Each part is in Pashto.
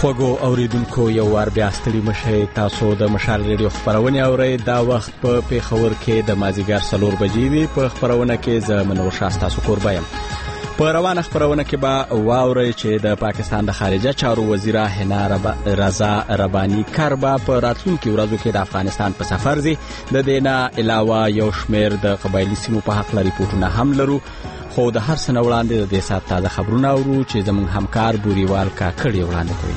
خوږو اوریدونکو یو وار بیا ستړي مشئ. تاسو د مشال ریډیو خبرونه اورئ. دا وخت په پیښور کې د مازیګر 4 بجې وي. په خبرونه کې زه منور شاه تاسو قربان یم. په روانه خبرونه کې به واورئ چې د پاکستان د خارجه چارو وزیر حنا رضا رباني کربا په راتلونکي ورځو کې د افغانستان په سفر ځي. د دې نه علاوه یو شمېر د قبایلي سیمو په حق لري ریپورټونه هم لرو. خو د هر څه نه وړاندې د دې ساعت تازه خبرونه اورو چې زموږ همکار بوریوال کاکړ وړاندې کوي.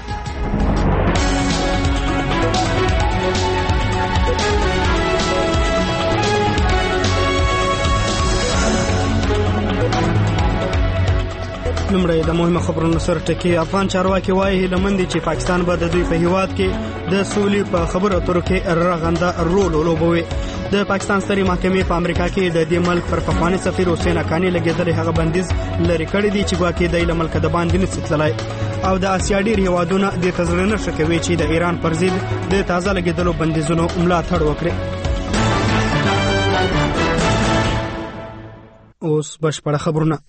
لمړی د مهمه خبرونو سره ټکی. افغان چارواکي وایي هیلهمند دي چې پاکستان به د دوی په هیواد کې د سولې په خبرو اترو کې رغنده رول ولوبوي. د پاکستان سترې محکمې په امریکا کې د دې ملک پر پخوانی سفیر حسین اکانی لګیدلې هغه بندیز لري کړی دی چې ګواکې د ملک د باندې نشي تللی. او د آسیا ډیر هیوادونه د تزرنه شکوي چې د ایران پر ضد د تازه لګیدلو بندیزونو ملاتړ وکړي. اوس بشپړه خبرونه.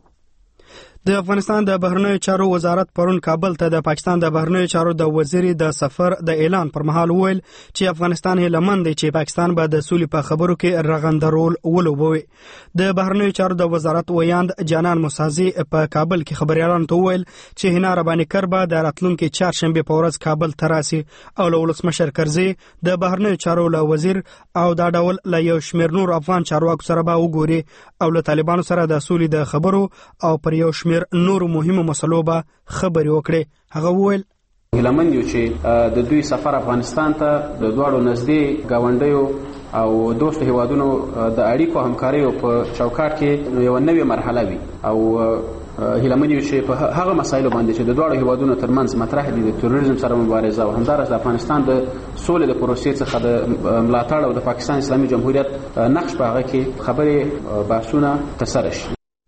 د افغانستان د بهرنیو چارو وزارت پرون کابل ته د پاکستان د بهرنیو چارو د وزیر د سفر د اعلان پر مهال وویل چې افغانستان هیلهمند دی چې پاکستان به د سولې په خبرو کې رغنده رول ولوبوي. د بهرنیو چارو د وزارت ویاند جانان موسازي په کابل کې خبريالانو ته وویل چې حنا رباني کربا د راتلونکي چهارشنبه په ورځ کابل ته راسي او له ولسمشر کرزي د بهرنیو چارو له وزیر او دا ډول له یو شمېر نور افغان چارواکو سره به وګوري او له طالبانو سره د سولې د خبرو او پر یو نور مهمه مسلو به خبري وکړي. هغه وویل هیلهمند یو چې د دوی سفر افغانستان ته د دوړو نږدې گاونډیو او دوست هیوادونو د اړیکو همکاري په چوکاټ کې یو نوې مرحله وي او هیلهمند یو چې په هغه مسایلو باندې چې د دوړو هیوادونو ترمنځ مطرح دي د تروریزم سره مبارزه او همدارس د افغانستان د سولې د پروسې څخه د ملاتړ او د پاکستان اسلامي جمهوریت نقش په هغه کې خبرې بحثونه ترسره شي.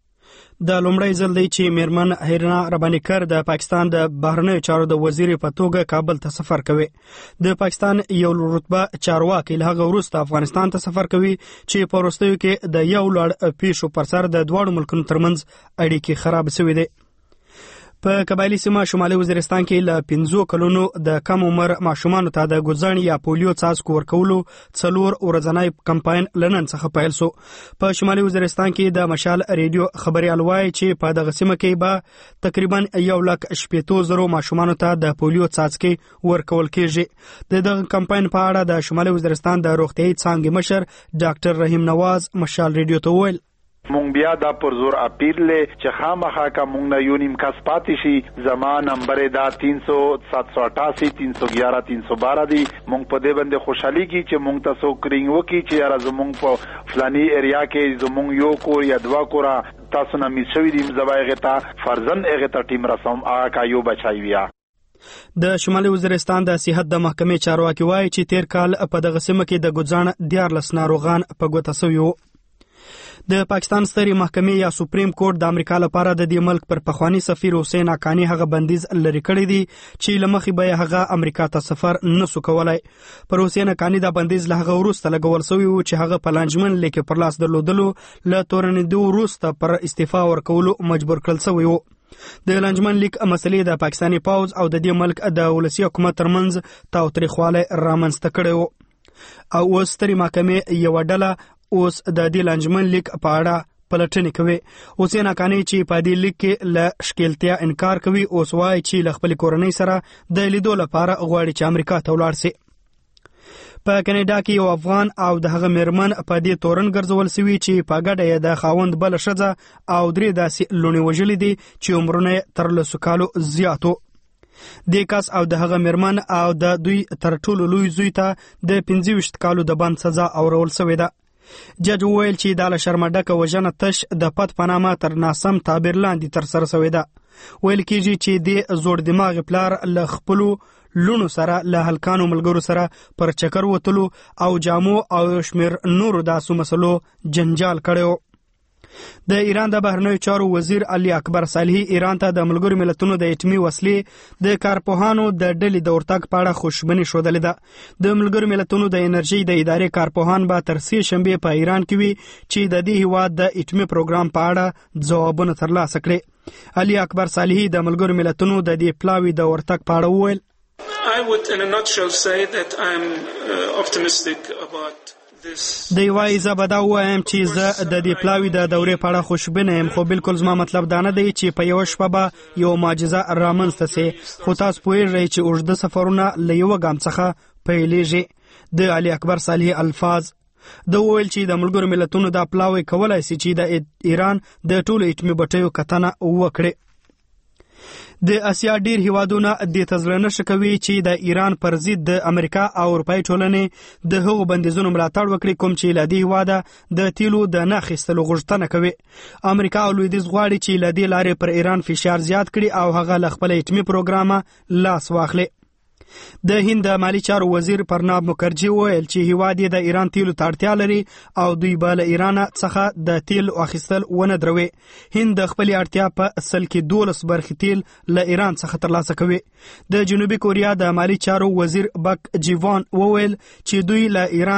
د لومړی ځل دی چې میرمن حنا رباني کر د پاکستان د بهرنیو چارو د وزیر په توګه کابل ته سفر کوي. د پاکستان یو رتبه چارواکي له هغه وروسته افغانستان ته سفر کوي چې په وروستیو کې د یو لړ پیښو پر سر د دواړو ملکونو ترمنځ اړیکې خراب شوې دي. په قبایلی سیمه شمالي وزیرستان کې له 15 کلونو د کم عمر ماشومانو ته د ګوزڼ یا پولیو څاڅکو ورکولو 4 ورځنی کمپاین لنن څخه پیل شو. په شمالي وزیرستان کې د مشال ریډیو خبريال وایي چې په دغه سیمه کې به تقریبا 1,80,000 ماشومانو ته د پولیو څاڅکي ورکول کېږي. دغه کمپاین په اړه د شمالي وزیرستان د روغتيایي څانګې مشر ډاکټر رحیم نواز مشال ریډیو ته وویل مونږ بیا دا پر زور اپیل له چې خامخا کا مونږ نه یو نیم کس پاتې شي. زما نمبر دا 300-788 311 312 دی. مونږ په دې باندې خوشحالي کی چې مونږ تاسو کرینګ وکي چې را زمونږ په فلاني ایریا کې زمونږ یو کور یا دوا کورا تاسو نه میشوي دي زوایغه تا فرزن هغه ته ټیم رسوم کا یو بچای بیا. د شمالي وزیرستان د صحت د محکمې چارواکي وایي چې تیر کال په دغه سیمه کې د ګوزڼ 14 ناروغان په ګوته شوي. د پاکستان سترې محکمې یا سپریم کورټ د امریکا لپاره د دې ملک پر پخوانی سفیر حسین اکانی هغه بندیز لري کړی دی چې لمخې به هغه امریکا ته سفر نسو کولای. پر حسین اکانی دا بندیز له هغه وروسته لګول شوی و چې هغه په لانجمن لیکه پر لاس درلودلو له تورنیدو وروسته پر استعفا ورکولو مجبور کړل شوی و. د لانجمن لیک مسلې د پاکستاني پوز او د دې ملک د ولسی حکومت ترمنځ تاوتریخواله رامنځته کړی و او اوس سترې محکمې یو ډله اوس د دې لانجمن لیک په اړه پلټنې کوي. حسین اکانی چې په دې لیک کې له شکلتیا انکار کوي اوس وایي چې له خپل کورنۍ سره د لیدو لپاره غواړي چې امریکا ته ولاړ شي. په کینیډا کې یو افغان او د هغه میرمن په دې تورن ګرځول شوی چې په ګډه یې د خاوند بل ښځه او درې داسې لونې وژلې دي چې عمرونه تر 100 کالو زیاتو. د کس او د هغه میرمن او د دوی تر ټولو لوی زوی ته د 25 کالو د بند سزا اورول شوې ده. جج ویل چې د شرمډکه وژنه تش د پد پنامه تر ناسم تعبیر لاندې تر سره شوې ده. ویل کېږي چې د زوړ دماغ پلار له خپلو لونو سره له هلکانو ملګرو سره پر چکر وتلو او جامو او شمیر نورو داسو مسلو جنجال کړو. د ایران د بهرنیو چارو وزیر علي اکبر صالحي ایران ته د ملګرو ملتونو د اټومي وسلې د کارپوهانو د ډلې د ورتګ په اړه خوشبیني ښودلې ده. د ملګرو ملتونو د انرژي د ادارې کارپوهان به تر سې شنبه په ایران کې وي چې د دې هیواد د اټومي پروګرام په اړه ځوابونه ترلاسه کړي. علي اکبر صالحي د ملګرو ملتونو د دې پلاوي د ورتګ په اړه وویل I would in a nutshell say that I'm optimistic about دی وایي زه به دا ووایم چې زه د دې پلاوي د دورې په اړه خوشبینه یم، خو بالکل زما مطلب دا نه دی چې په یوه شپه به یو معجزه رامنځته سي، خو تاسو پوهیږئ چې اوږده سفرونه له یوه ګام څخه پیلیږي. د علي اکبر صالحي الفاظ د وویل چې د ملګرو ملتونو دا پلاوی کولای سي چې د ایران د ټولو اټومي بټیو کتنه وکړي. د اسیا ډیر هیوادونه د تزلنه شکوي چې د ایران پر ضد د امریکا او اروپای ټولنې د هغو بندیزونو ملاتړ وکړي کوم چې له دې هیواده د تیلو د نه اخیستلو غوښتنه کوي. امریکا او لویدیځ غواړي چې له دې لارې پر ایران فشار زیات کړي او هغه له خپل اټومي پروګرامه لاس واخلي. د هند مالی چارو وزیر پرناب مکرجي وویل چې هیواد یې د ایران تیلو ته اړتیا لري او دوی به له ایران څخه د تیل اخیستل ونه دروي. هند د خپل اړتیا په اصل کې 12 برخې تیل له ایران څخه ترلاسه کوي. د جنوبي کوریا د مالی چارو وزیر بک جیوان وویل چې دوی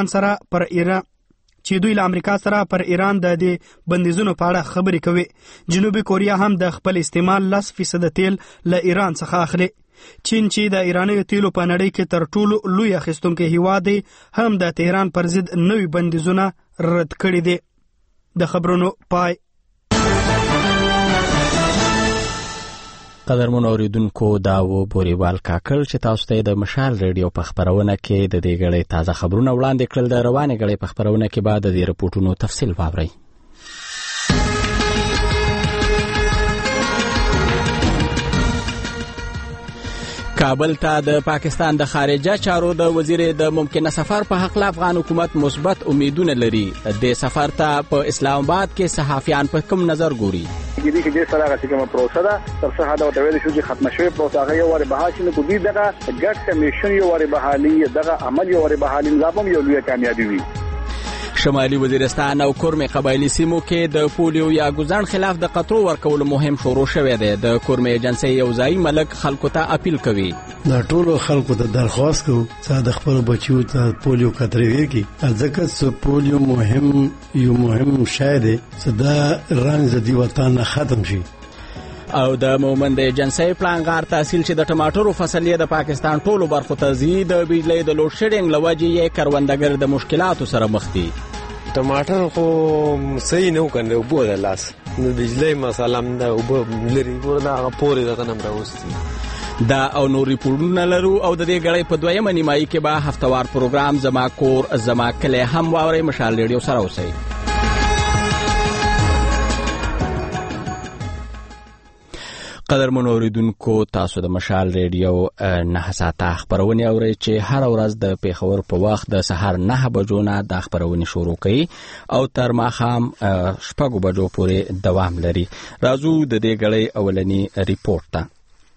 له امریکا سره پر ایران د دې بندیزونو په اړه خبرې کوي. جنوبي کوریا هم د خپل استعمال 10% تیل له ایران څخه اخلي. چین چې د ایرانیو تیلو په نړۍ کې تر ټولو لوی اخیستونکی هیواد دی هم د تهران پر ضد نوي بندیزونه رد کړي دي. د خبرونو پای. قدرمنو اوریدونکو دا و بوریوال کاکل چې تاسو ته د مشال ریډیو په خبرونه کې د دې غړي تازه خبرونه وړاندې کړل. د روانې غړي په خبرونه کې بعد د رپورټونو تفصیل واورئ. کابل ته د پاکستان د خارجه چارو د وزیر د ممکنه سفر په حق افغان حکومت مثبت امیدونه لري. د سفر ته په اسلام آباد کې صحافیان په کوم نظر ګوري؟ دې کې د سره غوښتنه پروسه ده تر څه حد او ویل شو چې ختم شوی پروسه هغه یو وری بحال شنه کو دي دغه ګډ کمیشن یو وری بحالي دغه عمل یو وری بحالي نظام یو لوی کامیابی وي. شمالي وزیرستان او کورمې قبایلی سیمو کې د پولیو یا ګوزان خلاف د قطرو ورکولو مهم شروع شوی دی. د کورمې ایجنسی یو ځای ملک خلکو ته اپیل کوي. دا ټولو خلکو ته درخواست کوو چې د خپل بچیو ته پولیو قطرې ورکړي، ځکه چې پولیو مهم شی دی چې دا رنګ د دې وطن ختم شي. او د مومند ایجنسی پلانغار تحصیل چې د ټماټرو فصل د پاکستان ټولو برخو ته ځي د بجلی د لوډ شیډینګ له وجې یې کروندګر د مشکلاتو سره مخ دي. ټماټر خو صحیح نه وکنه اوبو د لاس نو بجلی مسالم دا اوبو لري ګور دا پورې دغه نم راوستي دا او نور ریپورټونه لرو او د دې غړې په دویمه نیمایي کې به هفتوار پروګرام زما کور زما کلی هم واورئ. مشال ریډیو سره اوسئ. قدرمنو اوریدونکو تاسو د مشال ریډیو 9 ساعته خبرونه اورئ چې هر ورځ د پیښور په وخت د سهار 9 بجو نه د خبرونه شروع کوي او تر ماښام 6 بجو پورې دوام لري. راځو د دې غړې اولنی ریپورت ته.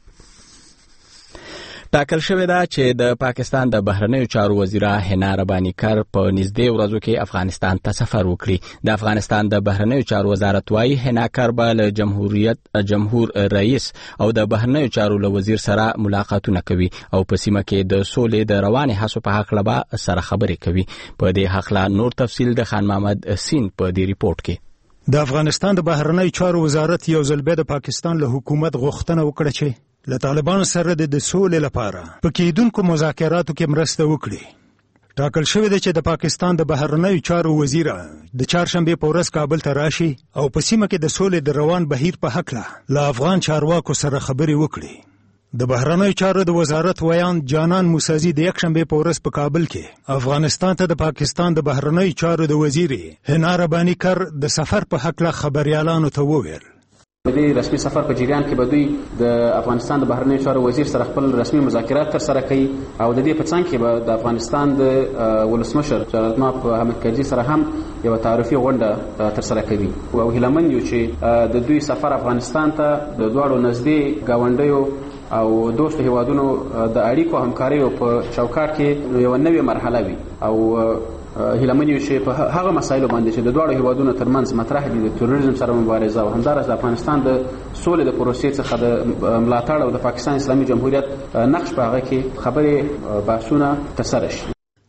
ټاکل شوې ده چې د پاکستان د بهرنیو چارو وزیره حنا ربانی کر په نږدې ورځو کې افغانستان ته سفر وکړي. د افغانستان د بهرنیو چارو وزارت وايي حنا کر به له جمهور رئیس او د بهرنیو چارو له وزیر سره ملاقاتونه کوي او په سیمه کې د سولې د روانې هڅو په حق لبا سره خبرې کوي. په دې حق لا نور تفصیل د خان محمد سین په دې ریپورت کې. د افغانستان د بهرنیو چارو وزارت یو ځل بیا د پاکستان له حکومت غوښتنه وکړه چې له طالبانو سره د سولې لپاره په کېدونکو مذاکراتو کې مرسته وکړي. ټاکل شوی دی چې د پاکستان د بهرنیو چارو وزیر د چهارشنبه په ورځ کابل ته راشي او په سیمه کې د سولې د روان بهیر په حق له افغان چارواکو سره خبرې وکړي. د بهرنیو چارو د وزارت ویان جانان موسازی د یکشنبه په ورځ په کابل کې افغانستان ته د پاکستان د بهرنیو چارو د وزیر حنا ربانی کر د سفر په حق خبريالانو ته وویل. د دې رسمي سفر په جریان کې به دوی د افغانستان د بهرنیو چارو وزیر سره خپل رسمي مذاکرات ترسره کوي او د دې په څنګ کې به د افغانستان د ولسمشر جلال ماپ حامد کرزي سره هم یو تعارفي غونډه ترسره کوي. او هیلمن یو چې د دوی سفر افغانستان ته د دواړو نږدې گاونډیو او دوستو هیوادونو د اړیکو همکاریو په چوکاټ کې یو نوې مرحله وي او هیلمنیو چې په هغه مسایلو باندې چې د دواړو هیوادونو ترمنځ مطرح دي د تروریزم سره مبارزه او همدارس د افغانستان د سولې د پروسې څخه د ملاتړ او د پاکستان اسلامي جمهوریت نقش په هغه کې خبرې بحثونه ترسره شي.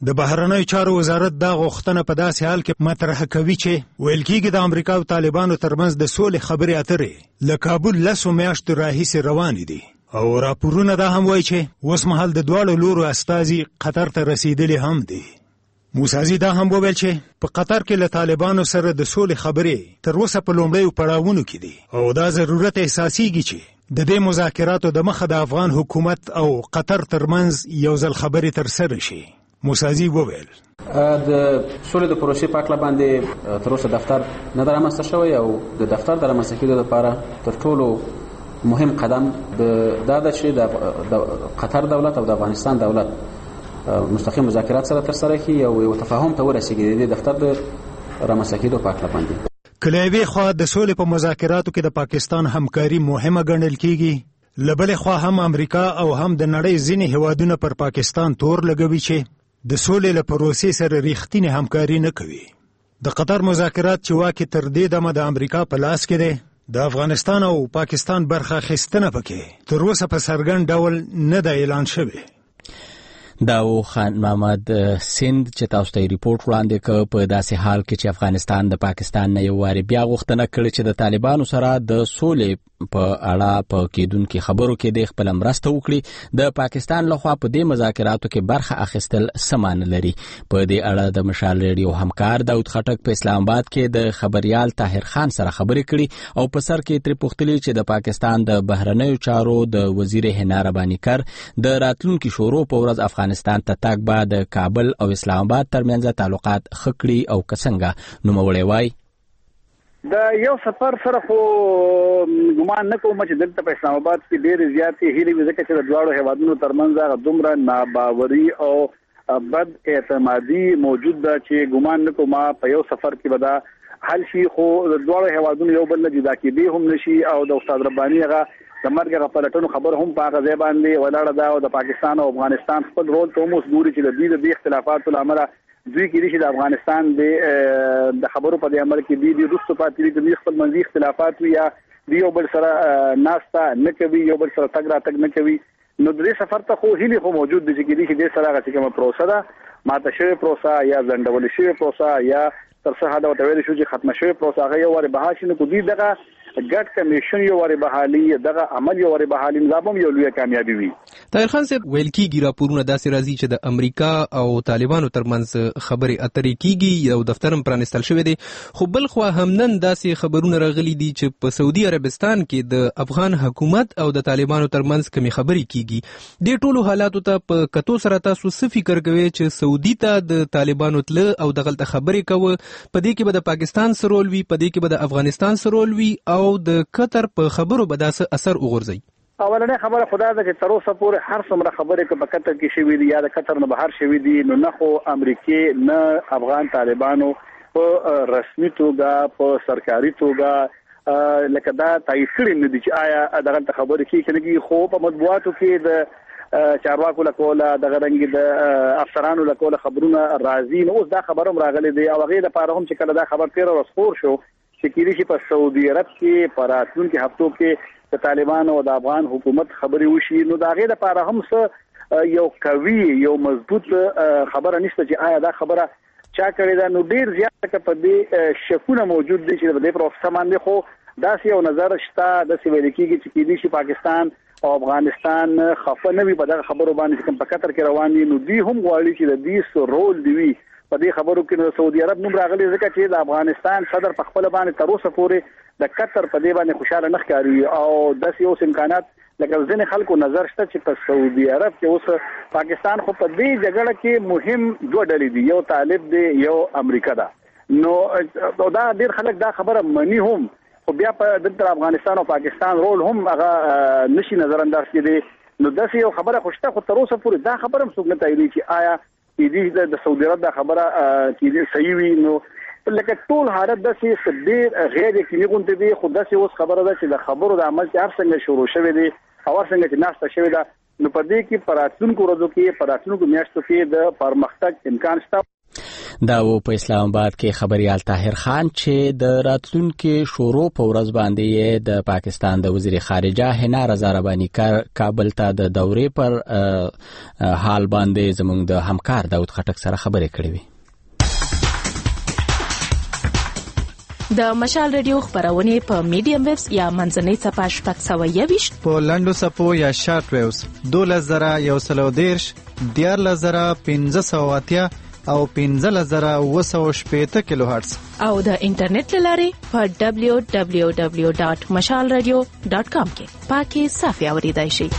د بهرنیو چارو وزارت دا غوښتنه په داسې حال کې مطرح کوي چې ویل کېږي د امریکا او طالبانو ترمنځ د سولې خبرې اترې له کابل 10 میاشتو راهیسې روانې دي او راپورونه دا هم وایي چې اوس مهال د دواړو لورو استازي قطر ته رسیدلي هم دي. موسازي دا هم وویل چې په قطر کې له طالبانو سره د سولې خبرې تر اوسه په لومړیو پړاوونو کې دي او دا ضرورت احساسېږي چې د دې مذاکراتو د مخه د افغان حکومت او قطر ترمنځ یو ځل خبرې ترسره شي. موسازي وویل د سولې د پروسې په اړه باندې تر اوسه دفتر نه رامنځته شوی او د دفتر د رامنځته کېدو لپاره تر ټولو مهم قدم دا ده چې د قطر دولت او د افغانستان دولت مستقیم مذاکرات سره ترسره کړي او یو تفاهم ته ورسیږي د دفتر د رامنځته کېدو په اړه باندې. کله یوې خوا د سولې په مذاکراتو کې د پاکستان همکاري مهمه ګڼل کېږي، له بلې خوا هم امریکا او هم د نړۍ ځینې هیوادونه پر پاکستان تور لګوي چې د سولې له پروسې سره ریښتینې همکاري نه کوي. د قطر مذاکرات چې واکې تر دې دمه د امریکا په لاس کې دی، د افغانستان او پاکستان برخه اخیستنه پکې تر اوسه په څرګند ډول نه ده اعلان شوی. دا و خان محمد سند چې تاسو ته ریپورت وړاندې کړ په داسې حال کې چې افغانستان د پاکستان نه یو واري بیا غوښتنه کړې چې د طالبانو سره د سولې په اړه په کېدونکو خبرو کې د خپل مرسته وکړي. د پاکستان لخوا په دې مذاکراتو کې برخه اخیستل سمان لري. په دې اړه د مشال ریډیو همکار داود خټک په اسلام آباد کې د خبريال طاهر خان سره خبرې کړي او په سر کې تر پوښتلې چې د پاکستان د بهرنیو چارو د وزیر حنا ربانی کر د راتلونکو شورو په ورځ افغانستان ته تګ بعد کابل او اسلام آباد ترمنځ تعلقات خکړي او کسنګه نوموړی وای دا یو سفر سره خو ګمان نه کوم چې دلته په اسلام آباد کې ډېر زیاتې هیلې وي ځکه چې د دواړو هیوادونو ترمنځ هغه دومره ناباوري او بد اعتمادي موجود ده چې ګمان نه کوم په یو سفر کې به دا حل شي. خو د دواړو هیوادونو یو بل نه جدا کېدی هم نشي او د استاد رباني هغه د مرګ غفلتونو خبر هم په هغه ځای باندې ولاړه ده او د پاکستان او افغانستان خپل رول ته هم اوس ګوري چې د دې اختلافاتو لامل دوی کې چې د افغانستان د خبرو په عمل کې دي رسو پاتې دي خپل منځي اختلافات یا یو بل سره ناستا نه کوي یو بل سره تګ راتګ نه کوي. نو د سفر ته خو هیله خو موجود دي چې د سره هغه کومه پروسه ده ماته شوی پروسه یا زندول شوی پروسه یا تر څه حد وتویل شو چې ختم شوی پروسه هغه یو ور بهاشنه کو دي دغه ګډ کمیشن یو ور بحالي دغه عمل یو ور بحالي نظام یو لوی کامیابی وي. طاهر خان صاحب ویل کیږي راپورونه داسې راځي چې د امریکا او طالبانو ترمنځ خبرې اترې کیږي او دفتر هم پرانستل شوی دی، خو بل خو هم نن داسې خبرونه راغلي دي چې په سعودي عربستان کې د افغان حکومت او د طالبانو ترمنځ کومې خبرې کیږي. د ټولو حالاتو ته په کتو سره تاسو څه فکر کوئ چې سعودي ته د طالبانو تله او دغلته خبرې کوي په دې کې به د پاکستان سره رول وي، په دې کې به د افغانستان سره رول وي او د قطر په خبرو به داسې اثر وغورځي؟ اولنې خبره خدا ده چې تر اوسه پورې هر څومره خبرې په قطر کې شوې دي یا د قطر نه بهر شوې دي نو نه خو امریکای نه افغان طالبانو په رسمي توګه په سرکاري توګه لکه دا تایید کړي نه دي چې آیا دغه خبرې کې خو په مطبوعاتو کې د چارواکو لکوله د غرنګ د افسرانو لکوله خبرونه راځي. نو اوس دا خبروم راغلي دي او هغه لپاره هم چې کله دا خبر تیر ورسپور شو چې کېږي په سعودي عرب کې په راتلونکو هفتو کې د طالبانو او د افغان حکومت خبرې وشي نو دا غي لپاره هم څه یو قوي یو مضبوط خبره نشته چې آیا دا خبره چا کړی دا. نو ډیر زیات په دې شکونه موجود دي چې د پروسه باندې خو دا یو نظر شته د سویل کېږي چې کېږي چې پاکستان او افغانستان خفه نه وي په دغه خبرو باندې چې په قطر کې روان دي. نو دوی هم غواړي چې د دې رول دی په دې خبرو کې د سعودي عرب نوم راغلی ځکه چې د افغانستان صدر په خپل باندې تر اوسه پورې د قطر په دې باندې خوشاله نه ښکاري او د سیاسي امکانات لکه ځینې خلکو نظر شته چې په سعودي عرب کې اوس پاکستان خو په دې جګړه کې مهم دوه ډلې دي، یو طالب دی یو امریکا ده. نو دا ډېر خلک دا خبره مني هم خو بیا په دغه افغانستان او پاکستان رول هم هغه نشي نظر انداز کړي. نو د یو خبره خوشته خو تر اوسه پورې دا خبره هم څوک نه تایید چې آیا دې د سعودي عرب د خبره چې صحیح وي. نو لکه ټول حالت د سې ډېر غیر یقیني غونډه دی خو د اوس خبره ده چې د خبرو د عمل چې هر څنګه شروع شوه دی او هر څنګه چې ناشته شوه ده نو په دې کې پراتونکو ورځو کې پراتونکو میاشتو کې د پرمختګ امکان شته. دا و په اسلام آباد کې خبريال طاهر خان چې د راتلونکو شورو په ورځ باندې د پاکستان د وزیر خارجه حنا رضا رباني کابل ته د دورې پر حال باندې زموږ د همکار داود خټک سره خبرې کړې وي. د مشال رادیو خبرونه په میډیم ویوز یا منځنۍ صفحه 621 په لنډو صفو یا شارټ ویوز 2110 14580 او 15780 کیلو هرتز او د انټرنیټ لارې په www.mashalradio.com کې پاکي صافي اوریدای شي.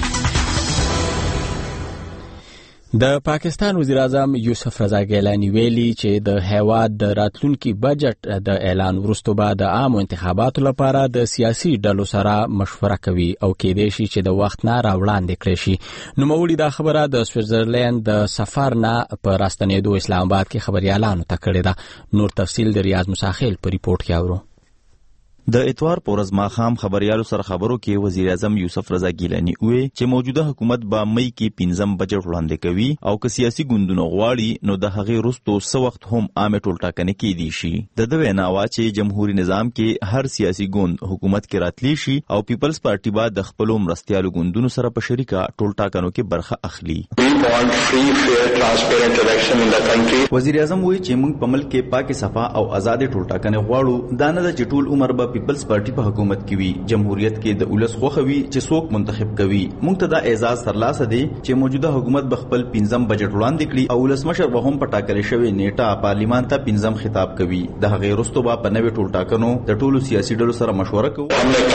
د پاکستان وزیر اعظم یوسف رضا ګیلانی ویلي چې د هیواد د راتلونکي بجټ د اعلان وروسته به د عامو انتخاباتو لپاره د سیاسي ډلو سره مشوره کوي او کېدای شي چې د وخت نه راوړاندې کړي شي. نوموړي دا خبره د سویټزرلند د سفر نه په راستنېدو اسلام آباد کې خبريالانو ته کړې ده. نور تفصیل د ریاض مساخیل په ریپورت کې اورو. د اتوار په ورځ ماښام خبريالو سره خبرو کې وزیر اعظم یوسف رضا ګیلانی وی چې موجوده حکومت به مئی کې 15 بجټ وړاندې کوي او که سیاسي ګوندونه غواړي نو د هغې وروسته څه وخت هم عامه ټولټاکنې کېدی شي. د دوی وینا چې جمهوریت نظام کې هر سیاسي ګوند حکومت کې راتلی شي او پیپلز پارټي به د خپل مرستيالو ګوندونو سره په شریکه ټولټاکنو کې برخه اخلي. وزیر اعظم وی چې موږ په ملک کې پاکه صفا او آزاد ټولټاکنې غواړو. دا نه چې ټول عمر به پیپلز پارټي په حکومت کې وي. جمهوریت کې د ولس خوخوي چې څوک منتخب کوي. موږ ته دا اعزاز ترلاسه دی چې موجوده حکومت به خپل 15 بجټ وړاندې کړي او ولسمشر به هم په ټاکل شوی نیټه پارلیمان ته 15 خطاب کوي. د هغې وروسته به په نوې ټولټاکنو د ټولو سیاسي ډلو سره مشوره کوي.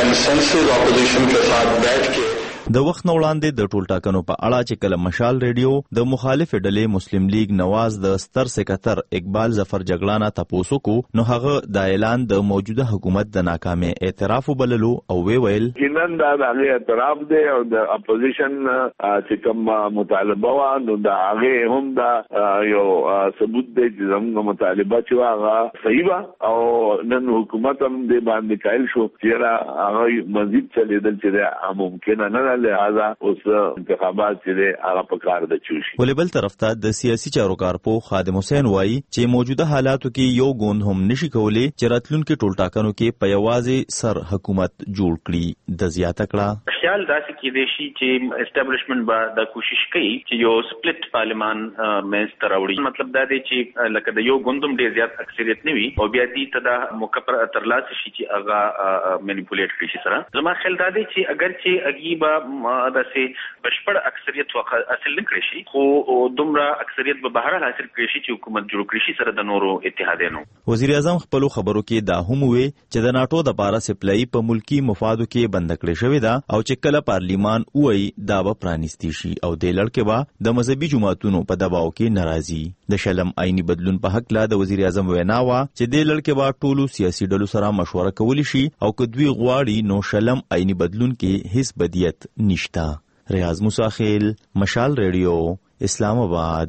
د وخت نه وړاندې د ټولټاکنو په اړه چې کله مشال ریډیو د مخالف ډلې مسلم لیگ نواز د ستر سکرټر اقبال ظفر جګړانه تاسو کو نو هغه د اعلان د موجوده حکومت د ناکامۍ اعتراف وبللو او ویل کینن دا د اعتراف دی او د اپوزیشن چې کوم مطالبه و نو دا هغه هم دا یو ثبوت دی چې زموږ مطالبه چې هغه صحیح او نن حکومت هم دې باندې قائل شو چې هغه مزید چلیدل چې ممکن نه لہذا اوس انتخابات چې هغه په کار د چوشي. ولبل طرف ته د سیاسي چارو کارپو خادم حسین وایي چې موجوده حالاتو کې یو ګوند هم نشي کولای چې راتلونکو ټولټاکنو کې په یوازې سر حکومت جوړ کړي. د زیاته کړه خیال داسې کې دی چې اسټابلیشمنت به د کوشش کوي چې یو سپلټ پارلیمان مېنس تراوړي. مطلب دا دی چې لکه د یو ګوندم ډیر زیات اکثریت نه وي او بیا دې ته د مکبر ترلاسه شي چې هغه مینیپولیټ کړي شي. سره زما خیال دا دی چې اگر چې اگیبا داسې بشپړ اکثریت حاصل نه کړی شي خو دومره اکثریت به بهر حاصل کړی شي چې حکومت جوړ کړی شي سره د نورو اتحادیانو. وزیر اعظم خپل خبرو کې دا هم وی چې د ناتو د پاره سپلای په ملکی مفادو کې بند کړی شوی دا او چې کله پارلیمان وای دا به پرانیستی شي او د لړکې با د مذهبي جماعتونو په دباو کې ناراضي. د شلم آئینی بدلون په حق لا د وزیر اعظم وینا وا چې د لړکې با ټولو سیاسي ډلو سره مشوره کولی شي او کدوی غواړي نو شلم آئینی بدلون کې هیڅ بدیت نشتا. ریاض مساخیل مشال ریډیو اسلام آباد.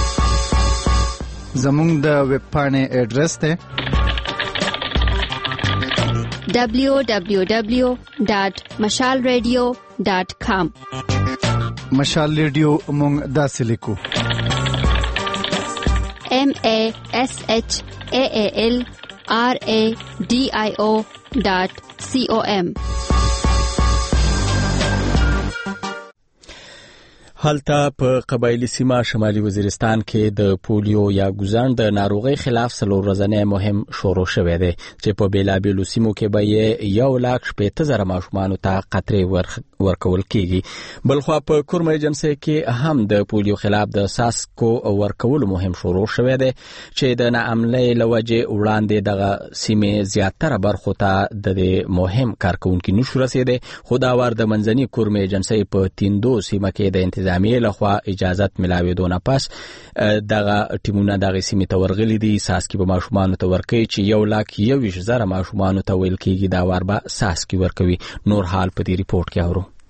زمونږ د ویب پاڼې ایډریس ته www.mashalradio.com. مشال ریډیو مونږ داسې لیکو MASHALRADIO.com. هلته په قبایلی سیمه شمالي وزیرستان کې د پولیو یا ګوزن د ناروغي خلاف 3 ورځې مهم شروع شوه دی چې په بیلابیلو سیمو کې به 1,80,000 ماشومان ته قطرې ورکول کیږي. بلخو په کورم ایجنسی کې هم د پولیو خلاف د ساسکو ورکول مهم شروع شوه دی چې د ناامنۍ لوجه وړاندې دغه سیمه زیاتره برخو ته د مهم کارکونکو نشو رسیدي. خدا ور د منځني کورم ایجنسی په تیندو سیمه کې د انتظامیه لخوا اجازت ملاویدو نه پس دغه ټیمونه دغه سیمه ته ورغلي دي. ساسکی به ماشومان ته ورکوي چې 1,20,000 ماشومان ته ویل کیږي دا ور به ساسکی ورکوي. نور حال په دې ریپورت کې اورو.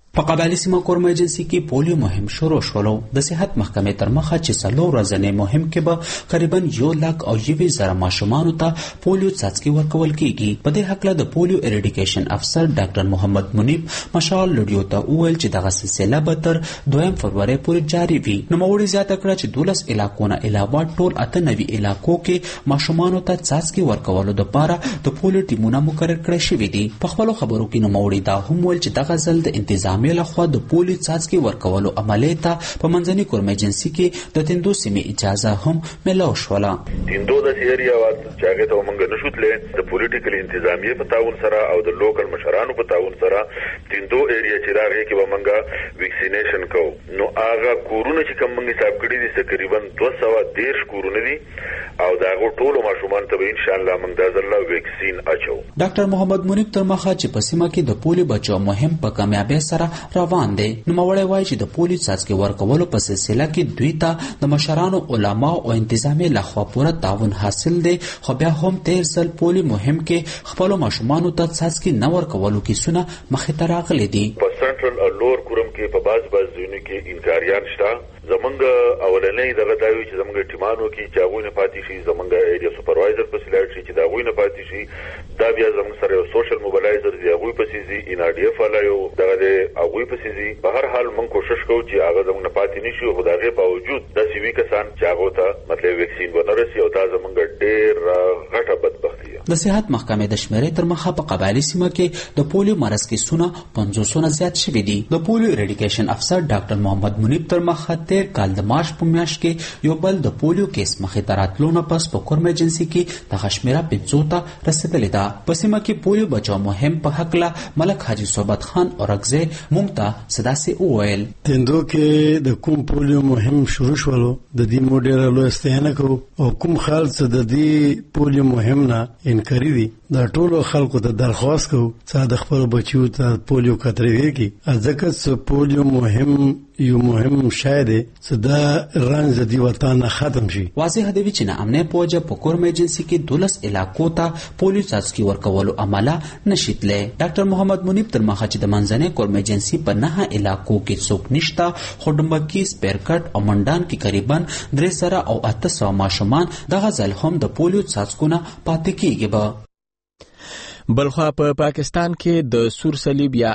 په قبایلی سیمه کورمه ایجنسي کې پولیو مهم شروع شولو. د صحت محکمې تر مخه چې 4 ورځې مهم کې به قریبا 1,00,000 ماشومانو ته پولیو څاڅکي ورکول کیږي. په دې حق له د پولیو اریډیکیشن افسر ډاکټر محمد منیب مشال لډیو ته وویل چې دغه سلسله به تر 2 فروری پورې جاري وي. نوموړي زیاته کړه چې 12 علاقو نه علاوه ټول 98 علاقو کې ماشومانو ته څاڅکي ورکولو لپاره د پولیو ټیمونه مقرر کړي شوي دي. په خپل خبرو کې نوموړي دا هم ویل چې دغه ځل د انتظامیه لخوا د پولیو څاڅکي ورکولو عملیې ته په منځنۍ کورمه ایجنسي کې د تندو سیمې اجازه هم ملاو شوله. تندو د ایریا چې هغه ته موږ نشو تللی د پولیټیکل انتظامیه په تعاون سره او د لوکل مشرانو په تعاون سره تندو ایریا چې راغی کې به موږ ویکسینیشن کوو. نو هغه کورونه چې کوم موږ حساب کړي دي تقریبا 213 کورونه دي او دا ټول ماشومان ته ان شاء الله موږ د ځل ویکسین اچو. ډاکټر محمد منیب تر مخه چې په سیمه کې د پولیو بچو مهم په کامیابی سره روان دی. نوموړی وایي چې د پولیو څاڅکي ورکولو په سلسله کې دوی ته د مشرانو، علما او انتظامیه لخوا پوره تعاون حاصل دی، خو بیا هم تیر ځل پولیو مهم کې خپلو ماشومانو ته څاڅکي نه ورکولو کیسونه مخې ته راغلي دي. په سنټرل او لوور کورم کې په بعض ځایونو کې انکاریان شته. زمونږ اولنۍ دغه دا وی چې زمونږ ټیمانو کې چې هغوی نه پاتې شي، زمونږ ایریا سپروایزر پسې لاړ شي چې د هغوی نه پاتې شي. دا بیا زمونږ سره یو سوشل موبلایزر دی، هغوی پسې ځي، NRDF والا یو دغه دی، هغوی پسې ځي. په هر حال موږ کوشش کوو چې هغه زمونږ نه پاتې نه شي، خو د هغې باوجود داسې وي کسان چې هغو ته مطلب ویکسین ونه رسي او دا زمونږ ډېر غټه بدبختي ده. د صحت محکمې د شمیرې تر مخه په قبایلي سیمه کې د پولیو مرض کیسونه 500 زیات شوي دي. د پولیو اریډیکیشن افسر ډاکټر محمد منیب تر مخه تیر کال د مارچ په میاشت کې یو بل د پولیو کیس مخې ته راتلو نه پس په کورمه ایجنسي کې دغه شمیره 500 ته رسېدلې ده. په سیمه کې پولیو بچو مهم په حق له ملک حاجي صحبت خان اورکزی موږ ته سداسې وویل. تندو کې د کوم پولیو مهم شروع شولو د دې مو ډېره لویه ستاینه کوو او کوم خلک چې د دې پولیو مهم نه انکاري دي دا ټولو خلکو ته درخواست کوو چې د خپلو بچیو ته پولیو قطرې ورکړي، ځکه چې پولیو مهم شی دی چې دا رنځ د دې وطن نه ختم شي. واضح دی چې نه امنیت په وجه په کورمه ایجنسي کې 12 علاقو ته پولیو څاڅکي ورکولو عمله نشي تللی. ډاکټر محمد منیب تر مخه چې د منځنۍ کورمه ایجنسي په 9 علاقو کې څوک نشته، خو ډمبکي، سپیرکټ او منډان کې قریبا 300 او 800 ماشومان دغه ځل هم د پولیو څاڅکونه پاتې کیږي. به بلخوا په پاکستان کې د سور صلیب یا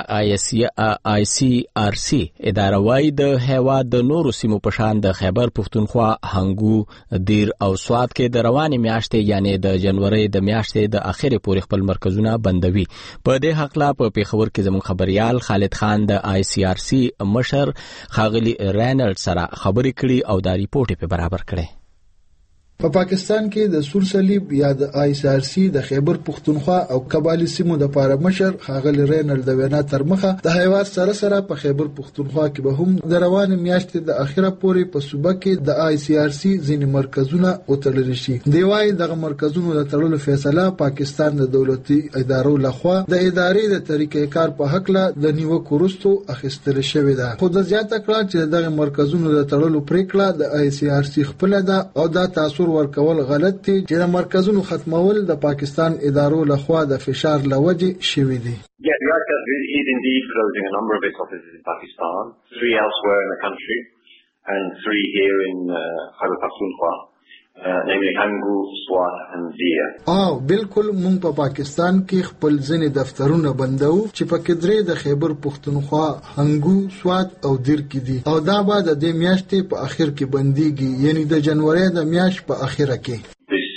ICRC اداره وايي د هیواد د نورو سیمو په شان د خیبر پښتونخوا، هنګو، دیر او سوات کې د روانې میاشتې یعنی د جنوري د میاشتې د اخرې پورې خپل مرکزونه بندوي. په دې حق لا په پیښور کې زموږ خبريال خالد خان د ICRC مشر خاغلی رینالډ سره خبرې کړي او دا ریپورت په برابر کړي. په پاکستان کې د سور صلیب یا د ICRC د خیبر پښتونخوا او قبایلی سیمو د پاره مشر خاغلی رینالډ د وینا تر مخه د هیواد سره په خیبر پښتونخوا کې به هم د روان میاشتې د اخیره پورې په صوبه کې د ICRC ځینې مرکزونه وتړل شي. دی وايي دغه مرکزونو د تړلو فیصله پاکستان د دولتي ادارو لخوا د ادارې د طریقې کار په حق له د نیوکو وروسته اخیستل شوې ده. خو د زیاته کړه چې دغه مرکزونو د تړلو پریکړه د ICRC خپل ده او دا تاسو ورکول غلط دي چې د مرکزونو ختمول د پاکستان ادارو لخوا د فشار لوجې شوي دي. Yeah, the ICRC is indeed closing a number of its offices in Pakistan, 3 elsewhere in the country, and 3 here in Khyber Pakhtunkhwa, namely Hangu, Swat and Dir. بالکل مونږ په پاکستان کې خپل ځینې دفترونه بندو چې پکې 3 د خیبر پښتونخوا، هنګو، سوات او دیر کې دي او دا به د دې میاشتې په اخر کې بنديږي، یعنی د جنوري د میاشت په اخره کې.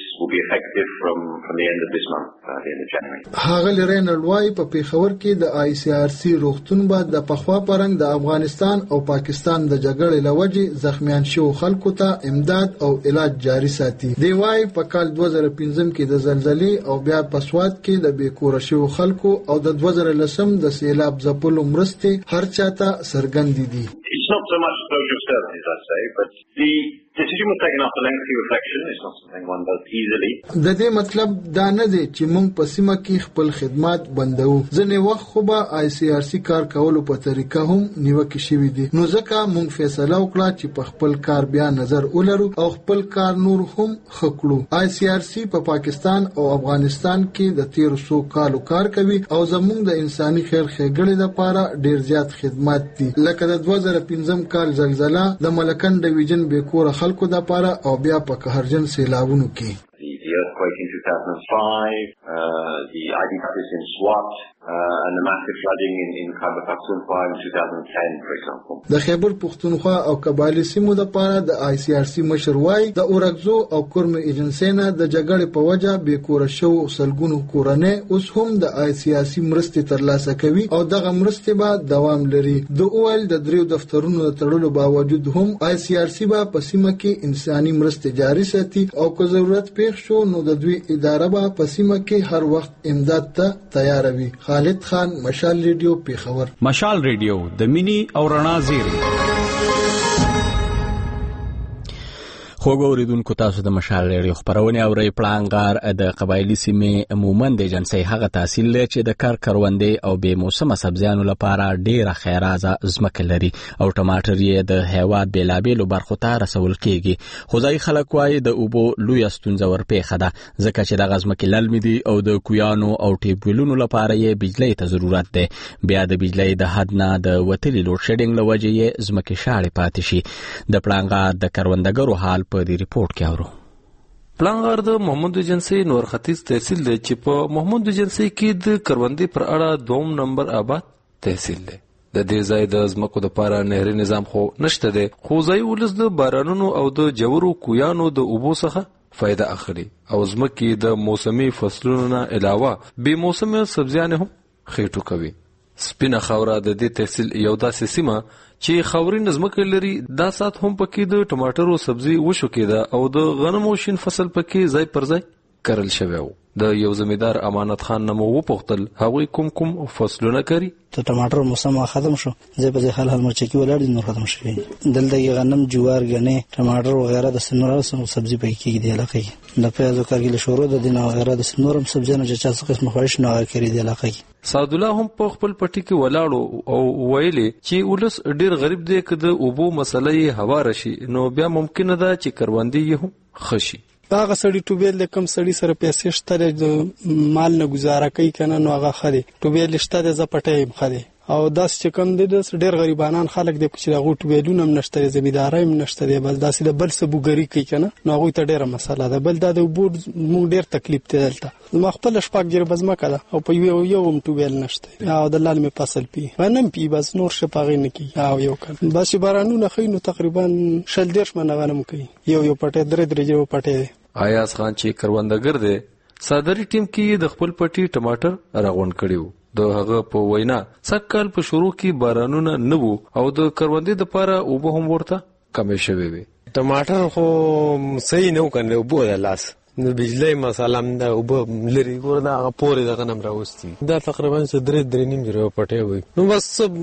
هغه رینالډ وايي په پیښور کې د ICRC روغتون به د پخوا پرنګ د افغانستان او پاکستان د جګړې لوجې زخمیان شو خلکو ته امداد او علاج جاري ساتي. دی وايي په کال 2015 کې د زلزلې او بیا په سوات کې د بیکور شو خلکو او د 2010 د سیلاب ځپلو مرستې هر چاته سرګند دي. It's not so much closure of services, I'd say, but the decision was taken after lengthy reflection. It's not something one does easily. د دې مطلب دا نه دی چې موږ په سیمه کې خپل خدمات بندو. ځنې وخت خو به ICRC کار کولو په طریقه هم نیوکې شوې دي. نو ځکه موږ فیصله وکړه چې په خپل کار بیا نظر ولرو او خپل کار نور هم ښه کړو. ICRC په پاکستان او افغانستان کې د 1300 کالو کار کوي او زموږ د انساني خیر ښېګڼې لپاره ډېر زیات خدمات دي. لکه د 2015 کال زلزله د ملکن ډیویژن بې کوره خلکو لپاره او بیا په قهرجن سیلابونو کې. The earthquake in 2005, the ID crisis in Swat, and the massive flooding in Khyber Pakhtunkhwa in 2010, for example. د خیبر پختونخوا او قبایلی سیمو لپاره د ICRC مشر وای د اورګزو او کورم ایجنسی نه د جګړې په وجه بې کوره شو سلګونو کورنۍ اوس هم د ICRC مرستې ترلاسه کوي او دغه مرستې به دوام لري. د اول د دریو دفترونو د تړلو باوجود هم ICRC به په سیمه کې انساني مرستې جاري ساتي او که ضرورت پیښ شو نو د دوی اداره به په سیمه کې هر وخت امداد ته تیار وي. خالد خان، مشال ریډیو، پیښور. مشال ریډیو د مینی او رڼا زیری. خوږ اوریدونکو، تاسو د مشال ریډیو خبرونه اورئ. پړانګار د قبایلی سیمې عموما د ایجنسی هغه تحصیل لري چې د کروندې او بې موسمه سبزیانو لپاره ډیره خیرازه ځمکه لري او ټماټر یې د هیواد بیلابیلو برخو ته رسول کیږي. خو ځایي خلک وایي د اوبو لویه ستونزه ورپېښه ده ځکه چې دغه ځمکې للمې دي او د کویانو او ټیبویلونو لپاره یې بجلی ته ضرورت دی. بیا د بجلی د حد نه د وتلي لوډ شیډینګ له وجې یې ځمکې شاړې پاتې شي. د پړانګار د کروندګرو حال په دې ریپورت کې اورو. پلانغار د محمود ایجنسی نور ختیځ تحصیل دی چې په محمود ایجنسی کې د کروندې پر اړه 2 نمبر آباد تحصیل دی. د دې ځای د ځمکو لپاره نهري نظام خو نشته دی، خو ځای ولس د بارانونو او د جوړو کویانو د اوبو څخه فائدہ اخلي او ځمکې د موسمي فصلونو نه علاوه بې موسمه سبزیان هم خېټو کوي. سپینه خاوره د دې تحصیل یو داسې سیمه چې خاورین ځمکه لري. دا سات هم پکې د ټماټرو سبزی وشو کېده او د غنمو شین فصل پکې ځای پر ځای کرل شوی و. د یو زمیدار امانت خان نمو وپوښتل هغوی کوم فصلونه کوي. د ټماټر موسم ختم شو، ځای په ځای حال مرچکي ولاړ دي، نور ختم شوی. دلته غنم، جوار، غنې، ټماټر وغیرہ د سنورو سبزی پکې کېږي. د علاقې د پیازو کارګل شورو د دینه وغیرہ د سنورم سبزیانو چې چا څه قسم خوښ نه کوي. د علاقې سعد الله هم په خپل پټي کې ولاړو او ویلي چې ولس ډیر غریب دی، که د اوبو مسلې هوا رشي نو بیا ممکن ده چې کروندې یې هم خشي. هغه سړی ټوبیل د کم سړی سره پیسې شته د مال نه گزاره کوي کنه نو هغه خري ټوبیل شته د زپټې خري او داس چې کم دي د ډېر غریبانان خلک د چې هغه ټوبیلونه هم نشته، زمیداري هم نشته، بس داسې د بل سبوګری کوي کنه نو هغه ته ډېره مسله ده. بل دا د بورډ مونږ ډېر تکلیف ته دلته ما خپل شپږ جره بزما کړه او په یو هم ټوبیل نشته او د لال می فصل پی غنم پی بس نور شپږ نه کی او یو کړ بس بارانونه خینو تقریبا 100 منه غنم کوي یو پټه درې پټه. آیاز خان چې کروندګر دی صادري ټیم کې د خپل پټي ټماټر راغون کړیو. د هغه په وینا سکهال په شروع کې بارانونه نه وو او د کروندې د لپاره اوبه هم ورته کمې شوې وي. ټماټر خو صحیح نه وکړل، اوبه د لاس د بجلی مسالم د اوبه لري ګور دا پورې د غنم راوستي دا تقریبا 3.5 زره پټه وي. نو بس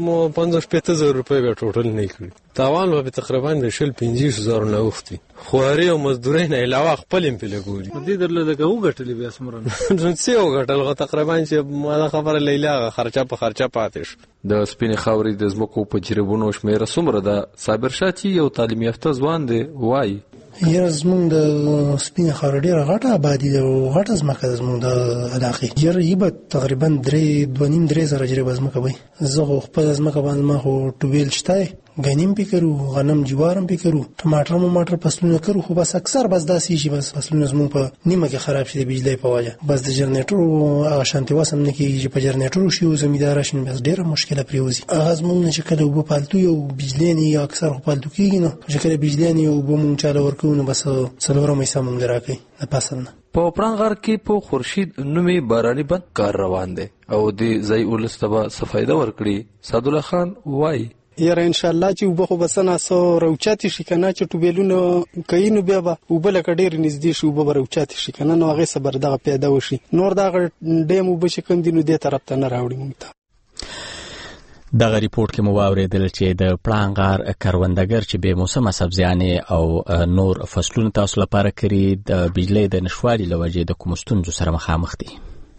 50-60 روپۍ به ټوټل نه کړی. تاوان به تقریبا 15,000 نه وختي. خواري او مزدوري نه علاوه خپل هم په لګوري. دې درله دغه وګټلې بیا سمره څه وګټل تقریبا چې ما خبره لیلا خرچه په خرچه پاتې شو. د سپینې خاورې د ځمکو په جریبونو شمیره څومره ده؟ صابر شاچی یو تعلیم یافته ځوان دی وایي یره زمونږ د سپینې خاورې ډېره غټه آبادي ده او غټه ځمکه ده زمونږ د علاقې. یره یې به تقریبا 2.5 زره جریبه ځمکه وي. زه خو خپل ځمکه باندې ما خو ټوبیل شته، غنیم پی کرو، غنم جوارم پی کرو، ټماټر فصلونه کرو، خو بس اکثر بس داسې شي بس فصلونه زموږ په نیمه کې خراب شي د بجلی په وجه. بس د جنریټر هغه شانتي وسم نه کیږي چې په جنریټر شي او زمیدار شي بس ډیره مشکله پریوزي. هغه زموږ چې کله وب پالتو یو بجلی نه اکثر پالتو کیږي نو چې کله بجلی نه یو بم چاله ورکو نو بس څلورم یې سمون راکې نه پاسنه. په پړانګار کې په خورشید نومي باراني بند کار روان دی او د ځای ولستبه صفایده ورکړي. سعد الله خان وایي یاره ان شاء الله چې وبخو بسنه سو روچاتي شي کنه چې ټوبیلونو کینو بیا به وبله کډیر نږدې شو وب روچاتي شي کنه نو هغه صبر دغه پیدا وشي نور دغه ډیم وب شي کم دینو دې طرف ته نه راوړي مونږ ته. دغه ریپورت کې مو واوریدل چې د پړانګار کروندګر چې به موسمه سبزیانې او نور فصلونه تاسو لپاره کړي د بجلی د نشوالي لوجې د کوم ستونزو سره مخامخ دي.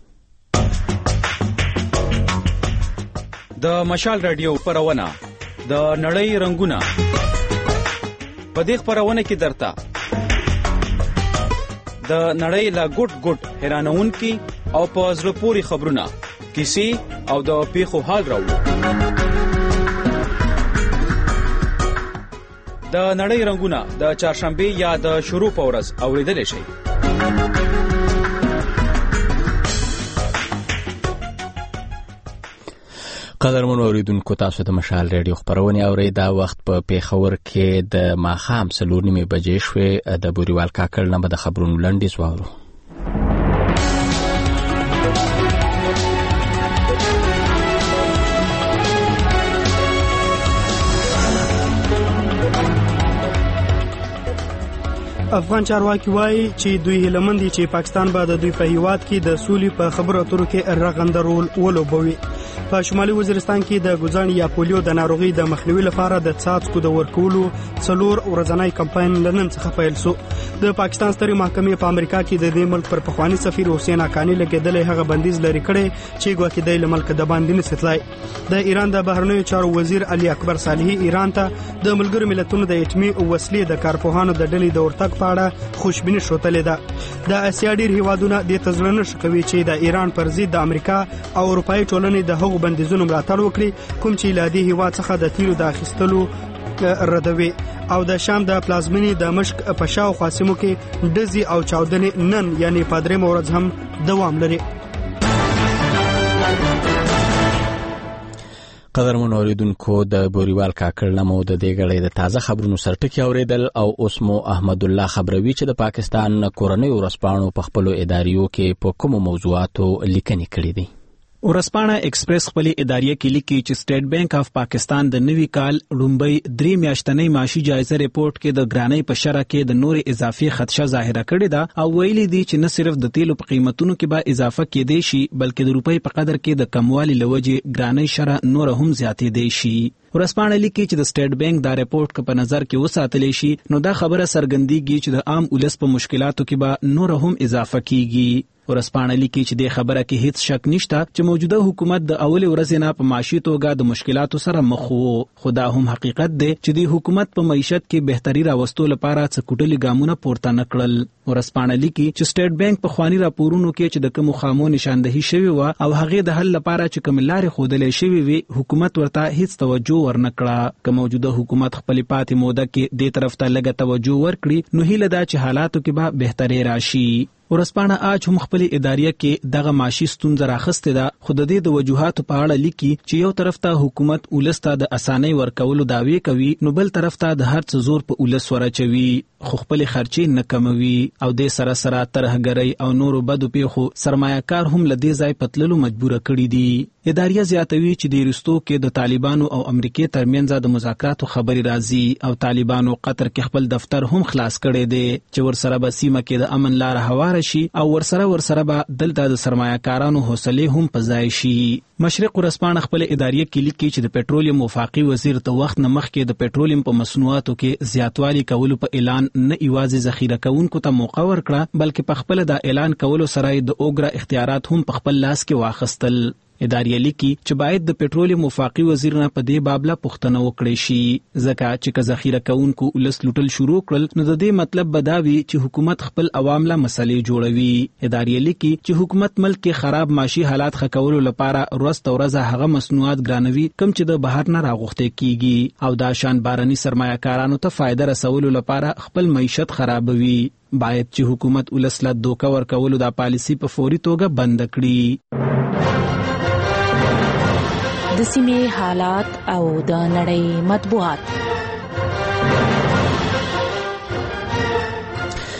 د مشال رادیو خپرونه د نړۍ رنگونه په دې خپرونه کې درته د نړۍ لا ګوټ ګوټ حیرانونکي او په زړه پورې خبرونه کیسې او د پیښو حال راوړو. د نړۍ رنگونه د چهارشنبه یا د شروع په ورځ اوریدل شي. قدرمن اوریدونکو تاسو د مشال ریډیو خبرونه اورئ. دا وخت په پیښور کې د ماښام 4:30 بجې شوې. د بوریوال کاکړ نه د خبرونو لنډیز واورو. افغان چارواکي وایي چې دوی هیلمن دي چې پاکستان به د دوی په هیواد کې د سولې په خبرو اترو کې رغنده رول ولوبوي. په شمالي وزیرستان کې د ګوزان یا پولیو د ناروغي د مخنیوي لپاره د څاڅکو د ورکولو 4 ورځنی کمپاین لنن څخه پیل شو. د پاکستان سترې محکمې په امریکا کې د دې ملک پر پخوانی سفیر حسین حقانی لګیدل هغه بندیز لري کړي چې ګواکې د ملک د باندې نسیتلای. د ایران د بهرنیو چارو وزیر علي اکبر صالحي ایران ته د ملګرو ملتونو د اټومي وسلې د کارپوهانو د ډلې د ورتګ په اړه خوشبیني شوتلې ده. د اسیا ډیر هیوادونه د تزلنه شکوي چې د ایران پر ضد د امریکا او اروپאי ټولنې د هغو بندیزونو ملاتړ وکړي کوم چې له دې هیواد څخه د تیلو د اخیستلو ردوي. او د شام د پلازمینی د مشک په شاوخوا سیمو کې ډزي او چاودنې نن یعنی په درېمه ورځ هم دوام لري. قدرمن اوریدونکو د بوریوال کاکړ نمو د دې غړې د تازه خبرونو سرټکی اوریدل. او اوس مو احمد الله خبروي چې د پاکستان کورنۍ ورسپانو په خپل اداریو کې په کوم موضوعاتو لیکنې کړې دي. ورسپانه ایکسپریس خپل اداریه کې لیکي چې سټیټ بانک اف پاکستان د نوي کال لومبي 3 میاشتنۍ معاشي جایزه ریپورت کې د ګرانۍ په شرح کې د نور اضافي خدشه ظاهره کړې ده او ویلي دي چې نه صرف د تیلو په قیمتونو کې به اضافه کېدې شي بلکې د روپۍ په قدر کې د کموالي لوجې ګرانۍ شرح نور هم زیاتېدې شي. ورسپانه لیکي چې د سټیټ بانک دا ریپورت په نظر کې وساتل شي نو دا خبره څرګندېږي چې د عام ولس په مشکلاتو کې به نور هم اضافه کیږي. ورسپانه لیکي چې د خبره کې هیڅ شک نشته چې موجوده حکومت د اول ورځې نه په معاشي توګه د مشکلاتو سره مخ وو. خدا هم حقیقت دی چې د حکومت په معیشت کې بهتري راوستو لپاره څه کوټلي ګامونه پورته نکړل. ورسپانه لیکي چې سټیټ بانک په خواني راپورونو کې چې د کوم خامو نشاندهي شوی و او هغه د حل لپاره چې کوم لارې خودلې شوی وي حکومت ورته هیڅ توجه ورنکړه. که موجوده حکومت خپل پاتې موده کې دې طرف ته لږه توجه ورکړي نو هیله ده چې حالاتو کې به بهتري راشي. ورسپانه آج هم خپل اداریه کې دغه معاشي ستونزه راخسته ده خو د دې د وجوهاتو په اړه لیکي چې یو طرف ته حکومت ولسته د اسانۍ ورکولو دعوی کوي نو بل طرف ته د هر څه زور په ولس ورچوي خو خپل خرچې نه کموي او د سره سره ترهګرۍ او نورو بدو پیښو سرمایه‌کار هم لدی ځای پتللو مجبور کړي دي. اداریه زیاتوي چې د رستو کې د طالبانو او امریکای ترمنځ د مذاکراتو خبري راځي او طالبانو قطر کې خپل دفتر هم خلاص کړي دي چې ورسره به سیمه کې د امن لار هوار شي او ورسره به دلته د سرمایه‌کارانو حوصله هم پزای شي. مشرق ورسپانه خپل اداریه کې لیکي چې د پېټرولیم وفاقي وزیر د وخت نه مخکې د پېټرولیم په مصنوعاتو کې زیاتوالی کولو په اعلان نه ایوازي ذخیره کوونکو ته موقع ورکړه بلکې په خپل د اعلان کولو سره د اوګرا اختیارات هم په خپل لاس کې واخیستل. اداریه لیکي چې باید د پېټرولیم وفاقي وزیر نه په دې باب لا پوښتنه وکړي شي ځکه چې که ذخیره کوونکو ولس لوټل شروع کړل نو د دې مطلب بداوي چې حکومت خپل عوام لا مسلې جوړوي. اداریه لیکي چې حکومت ملک کې خراب معاشي حالات ښه کولو لپاره ورځ هغه مصنوعات ګرانوي کوم چې د بهر نه راغوښته کیږي او دا شان بارني سرمایه‌کارانو ته فائدہ رسولو لپاره خپل معیشت خرابوي. باید چې حکومت ولس لا دوکه ورکولو د پالیسی په فوري توګه بند کړي. د سیمې حالات او د نړۍ مطبوعات.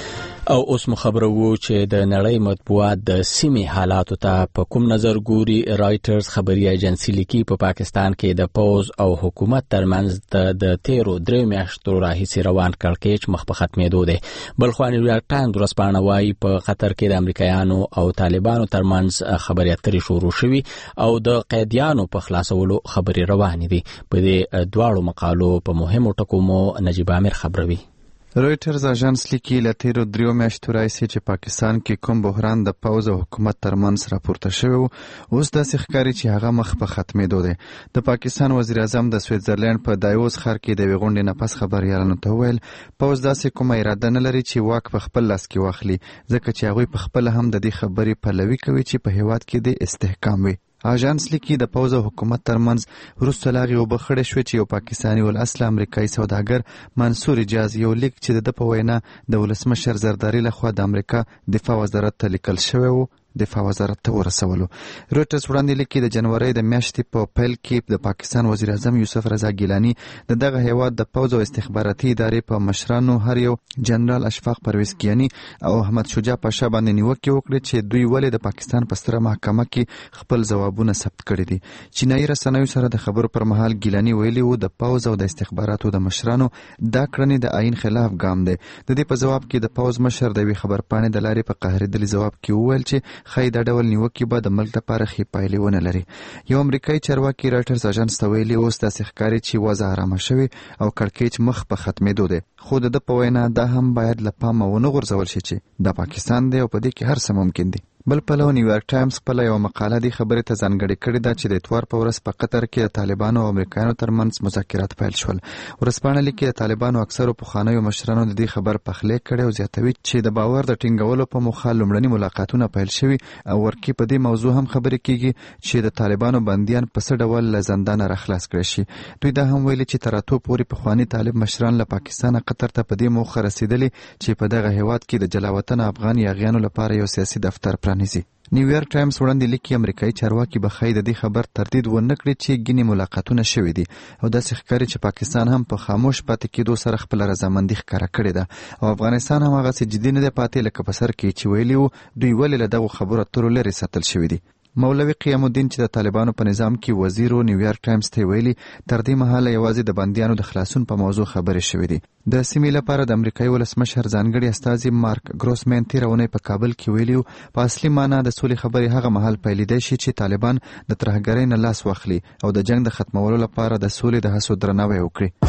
او اوس مخبره وو چې د نړۍ مطبوعات د سیمې حالاتو ته په کوم نظر ګوري. رایټرز خبري ایجنسی لیکي په پاکستان کې د پوز او حکومت ترمنځ د تیرو 3 میاشتو راهیسې روان کړکېچ مخ په ختمېدو دی. بل خوا نیویارک ټایمز ورځپاڼه وایي په قطر کې د امریکایانو او طالبانو ترمنځ خبرې اترې شروع شوي او د قیدیانو په خلاصولو خبرې روانې دي. په دې دواړو مقالو په مهمو ټکو مو نجیب عامر خبروي. رویټرز اژانس لیکي له تیرو 3 میاشتو راهیسې چې پاکستان کې کوم بحران د پوز او حکومت ترمنځ راپورته شوی و، اوس داسې ښکاري چې هغه مخ په ختمېدو دی. د پاکستان وزیر اعظم د سویټزرلینډ په دایوز ښار کې د یوې غونډې نه پس خبریالانو ته وویل پوز داسې کومه اراده نه لري چې واک په خپل لاس کې واخلي، ځکه چې هغوی په خپله هم د دې خبرې پلوي کوي چې په هېواد کې د استحکام وي. اژانس لیکي د پوز او حکومت ترمنځ وروسته لا هغې اوبه خړې شوې چې یو پاکستاني ولأصله امریکایي سوداګر منصور اجاز یو لیک چې د په وینا د ولسمشر زرداري لخوا د امریکا دفاع وزارت ته لیکل شوی و دفاع وزارت ته ورسولو. رویټرز وړاندې لیکي د جنوري د میاشتې په پیل کې د پاکستان وزیر اعظم یوسف رضا ګیلاني د دغه هیواد د پوز او استخباراتي ادارې په مشرانو هر یو جنرال اشفاق پرویز کیانی او احمد شجاع پاشا باندې نیوکې وکړې چې دوی ولې د پاکستان په ستره محکمه کې خپل ځوابونه ثبت کړي دي. چینایي رسنیو سره د خبرو پر مهال ګیلاني ویلي و د پوز او د استخباراتو د مشرانو دا کړنې د آئین خلاف ګام دی. د دې په ځواب کې د پوز مشر د یوې خبرپاڼې د لارې په قهرېدلي ځواب کې وویل چې ښایي دا ډول نیوکې به د ملک لپاره ښې پایلې ونه لري. یو امریکایي چارواکي رایټرز اژانس ته ویلي اوس داسې ښکاري چې وضع ارامه شوې او کړکېچ مخ په ختمېدو دی، خو د ده په وینا دا هم باید له پامه ونه غورځول شي چې دا پاکستان دی او په دې کې هر څه ممکن دي. بل پلو نیویارک ټایمز خپله یوه مقاله دې خبرې ته ځانګړې کړې ده چې د اتوار په ورځ په قطر کې د طالبانو او امریکایانو ترمنځ مذاکرات پیل شول. ورځپاڼه لیکي د طالبانو اکثرو پخوانیو مشرانو د دې خبر پخلی کړی او زیاتوي چې د باور د ټینګولو په موخه لومړني ملاقاتونه پیل شوي او ورکې په دې موضوع هم خبرې کیږي چې د طالبانو بندیان په څه ډول له زندانه راخلاص کړی شي. دوی دا هم ویلي چې تر اتو پورې پخواني طالب مشران له پاکستانه قطر ته په دې موخه رسېدلي چې په دغه هیواد کې د جلاوطن افغان یاغیانو لپاره یو سیاسي دفتر پرانیزي. نیویارک ټایمز وړاندې لیکي امریکایي چارواکي به ښایي د دې خبر تردید ونه کړي چې ګینې ملاقاتونه شوي دي او داسې ښکاري چې پاکستان هم په خاموش پاتې کېدو سره خپله رضامندي ښکاره کړې ده او افغانستان هم هغسې جدي نه دی پاتې لکه په سر کې چې ویلي وو دوی ولې له دغو خبرو اترو لرې ساتل شوي دي. مولوي قیام الدین چې د طالبانو په نظام کې وزیر و نیویارک ټایمز ته ویلي تر دې مهاله یوازې د بندیانو د خلاصون په موضوع خبرې شوې دي. د سیمې لپاره د امریکایي ولسمشر ځانګړي استازي مارک ګروسمین تېره اونۍ په کابل کې ویلي په اصلي معنا د سولې خبرې هغه مهال پیلېدی شي چې طالبان د ترهګرۍ نه لاس واخلي او د جنګ د ختمولو لپاره د سولې د هڅو درناوی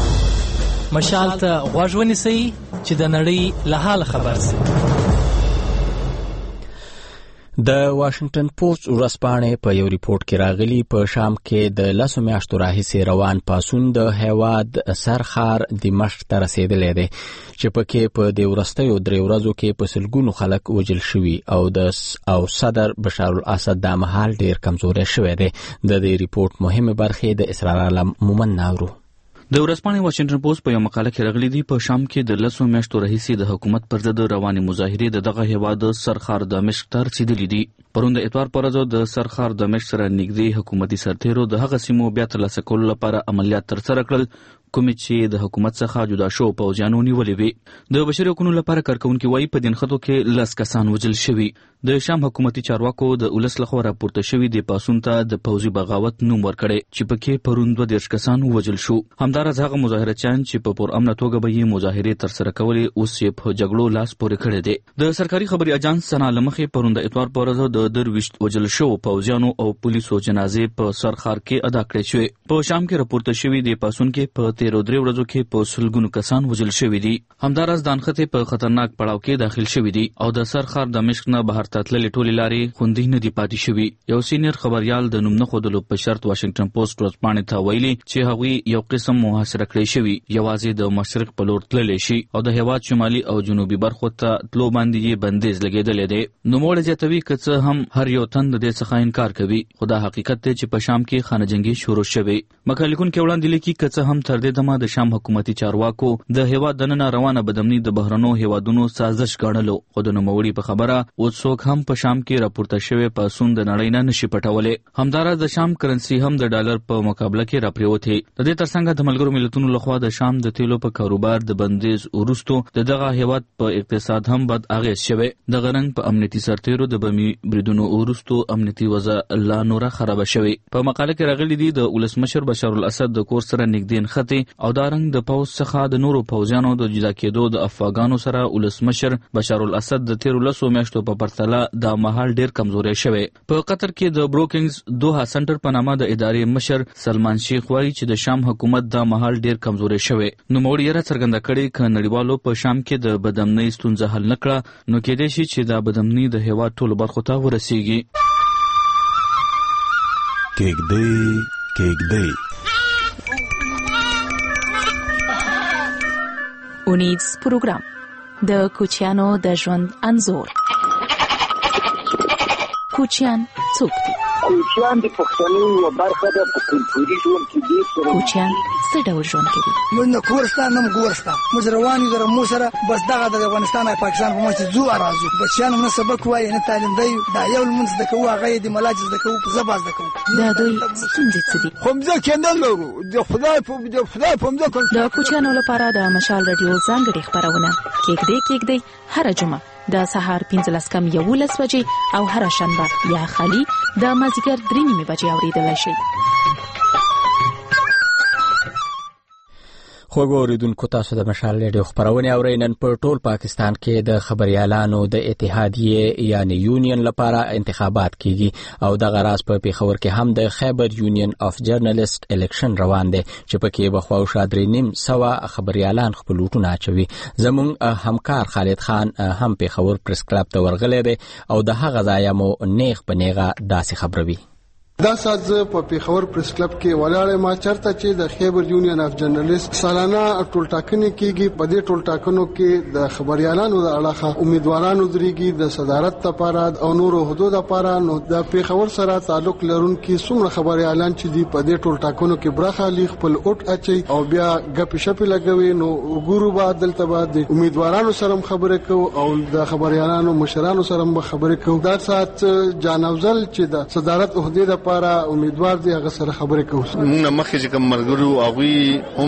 وکړي. مشال ته غوږ ونیسئ چې د نړۍ له حاله خبر شئ. د واشنگټن پوسټ ورځپاڼې په یو ریپورت کې راغلي په شام کې د 10 میاشتو راهیسې روان پاسون د هیواد سرخار دمشق ته رسیدلی دی چې پکې په دې وروستیو 3 ورځو کې په سلګونو خلک وژل شوي او صدر بشار الاسد دا مهال ډیر کمزوری شوی دی. د دې ریپورت مهمه برخې د اسرار عالم مومن ناورو. د ورځپاڼې واشنګټن پوسټ په یو مقاله کې راغلي دي په شام کې د 10 میاشتو راهیسې د حکومت پر ضد روانې مظاهرې د دغه هیواد سرخار دمشق ته رسیدلي دي. پرون د اتوار پر ورځ د سرخار دمشق سره نږدې حکومتي سرتیرو د هغه سیمو بیا ترلاسه کولو لپاره عملیات ترسره کړل کومې چې د حکومت څخه جدا شو پوځیانو نیولې وې. د بشري حقوقو لپاره کارکونکي وایي په دینخطو کې 10 کسان وژل شوي. د شام حکومتي چارواکو د ولس لخوا راپورته شوي د پاسون ته د پوځي بغاوت نوم ورکړی چې پکې پرون 22 کسان وژل شو. همداراز هغه مظاهرچیان چې په پرامنه توګه به یې مظاهرې ترسره کولې اوس یې په جګړو لاس پورې کړی دی. د سرکاري خبري اژانس سنا لمخې پرون د اتوار پر ورځ د 23 وژل شو پوځیانو او پولیسو جنازې په سرخار کې ادا کړې شوې. په شام کې راپورته شوي د پاسون کې په 13 ورځو کې په سلګونو کسان وژل شوي دي. همداراز دانخته په خطرناک پړاو کې داخل شوي دي او د سرخار دمشق نه بهر ته تللې ټولې لارې خوندي نه دي پاتې شوي. یو سینیر خبريال د نوم نه ښودلو په شرط واشنګټن پوسټ ورځپاڼې ته ویلي چې هغوی یو قسم محاصره کړی شوي یوازې د مشرق په لور تللی شي او د هیواد شمالي او جنوبي برخو ته تلو باندې یې بندیز لګېدلی دی. نوموړی زیاتوي که څه هم هر یو تن د دې څخه انکار کوي خو دا حقیقت دی چې په شام کې خانه جنګي شروع شوې. مقالې لیکونکي وړاندې لیکي که څه هم تر دې دې دمه د شام حکومتي چارواکو د هیواد دننه روانه بدامني د بهرنو هیوادونو سازش ګڼلو، خو د نوموړي په خبره اوس څوک هم په شام کې راپورته شوی پاسون د نړۍ نه نشي پټولې. همداراز د شام کرنسي هم د ډالر په مقابله کې راپریوتې. د دې ترڅنګ د ملګرو ملتونو لخوا د شام د تیلو په کاروبار د بندیز وروسته د دغه هیواد په اقتصاد هم بد اغیز شوی. د غرنګ په امنیتي سرتیرو د بمی بریدونو وروسته امنیتي وضع لا نوره خراب شوی. په مقاله کې راغلي دي د ولسمشر بشار الاسد د کور سره نږدې نښتې او دا رنګ د پوز څخه د نورو پوځیانو د جدا کېدو د افغانانو سره ولسمشر بشار الاسد د 13 میاشتو په پرتله د مهال ډیر کمزوري شوی. په قطر کې د بروکینګز دوها سنټر په نامه د ادارې مشر سلمان شیخ وایي چې د شام حکومت د مهال ډیر کمزوري شوی. نو موږ یې څرګنده کړي ک نړیوالو په شام کې د بدامنۍ ستونزه حل نکړه نو کېدای شي چې د بدامنۍ د هیواد ټولو برخو ته ورسیږي. کېږدۍ اونیز پروګرام د کوچیانو د ژوند انځور. کوچیان څوک دي؟ کوچیان د پښتنو یوه برخه ده په کلتوري ژوند کې دي. کوچیان څه ډول ژوند کوي؟ موږ نه کور شته نه ګور شته، موږ روان یو د مو سره بس دغه د افغانستان او پاکستان په منځ ځو راځو. بچیان نه سبق وایي نه تعلیم دی، دا یو لمونځ د کوو هغه د ملاج د کوو زباز د کوو. دا دوی ستونزې څه دي؟ خو موږ کېندل لرو د خدای په موږ. د کوچیانو لپاره د مشال رادیو ځانګړي خبرونه کېږدۍ هر جمعه د سهار 15:11 بجې او هر شنبه یا خالي د مازیګر 3:30 بجې اوریدلای شئ. خوږ اوریدونکو، تاسو د مشال ریډیو خبرونه اورئ. نن په ټول پاکستان کې د خبريالانو د اتحادیې یعنی یونین لپاره انتخابات کیږي او د غراس په پیښور کې هم د خیبر یونین اف جرنالست الیکشن روان دي چې پکې بخوا او شادرینیم سوا خبريالان خپل وټونه اچوي. زموږ همکار خالد خان هم پیښور پریس کلب ته ورغلی دی او د هغه ځای مو نیغ په نیغه داسې خبروي. دا ساز په پیښور پریس کلب کې ولاړې ما چرته چې د خیبر یونین اف جرنالست سالانه ټولټاکنې کیږي. په دې ټولټاکنو کې د خبريالانو د اړخه امیدوارانو دريږي د صدارت لپاره او نورو حدود لپاره. نو د پیښور سره تعلق لرونکي څومره خبريالان چې دی په دې ټولټاکنو کې برخه لې خپل اوټ اچي او بیا غپ شپ لګوي. نو ګورو بعد دلته بعد امیدوارانو سره خبرې کوو او د خبريالانو مشرانو سره خبرې کوو. دا سات جانوزل چې د صدارت عہده لپاره امیدوار دي هغه سره خبرې کوو. موږ مخکې چې کوم مرګرو هغه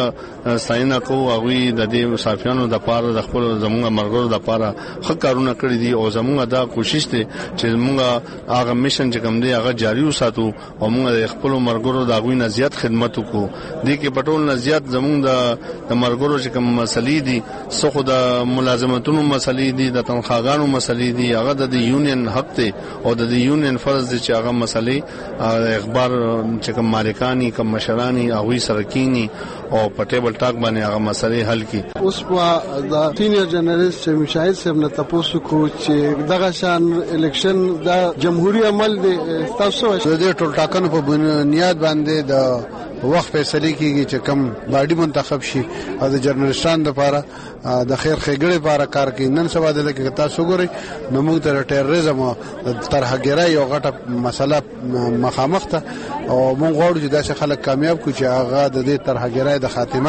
هم ستاینه کوو، هغه د دې صحافیانو د لپاره د خپل زموږ مرګرو د لپاره ښه کارونه کړی دي او زموږ دا کوشش دی چې موږ هغه میشن چې کوم دی هغه جاری وساتو او موږ د خپل مرګرو د هغه نه زیات خدمت وکړو. د کې پټول نه زیات زموږ د مرګرو چې کوم مسلې دي څخه د ملازمتونو مسلې دي، د تنخواګانو مسلې دي، هغه د یونین حق دی او د یونین فرض دی چې هغه مسلې اخبار چې کوم مالکانی کوم مشرانی هغه سرکینی او په ټیبل ټاک باندې هغه مسلې حل کی. اوس په د سینیئر جرنالست چې مشاهد صاحب نه تاسو کو چې دغه شان الیکشن د جمهوریت عمل دی، تاسو د دې ټول ټاکنو په بنیاد باندې د وخت فیصله کیږي چې کم باډي منتخب شي او د جرنالستانو لپاره د خیر خېګړې لپاره کار کوي. نن سبا د لکه تاسو ګورئ نو موږ تر ټیرریزم او ترهګرۍ یو غټه مسله مخامخ ته او موږ غواړو چې داسې خلک کامیاب کړو چې هغه د دې ترهګرۍ د خاتمه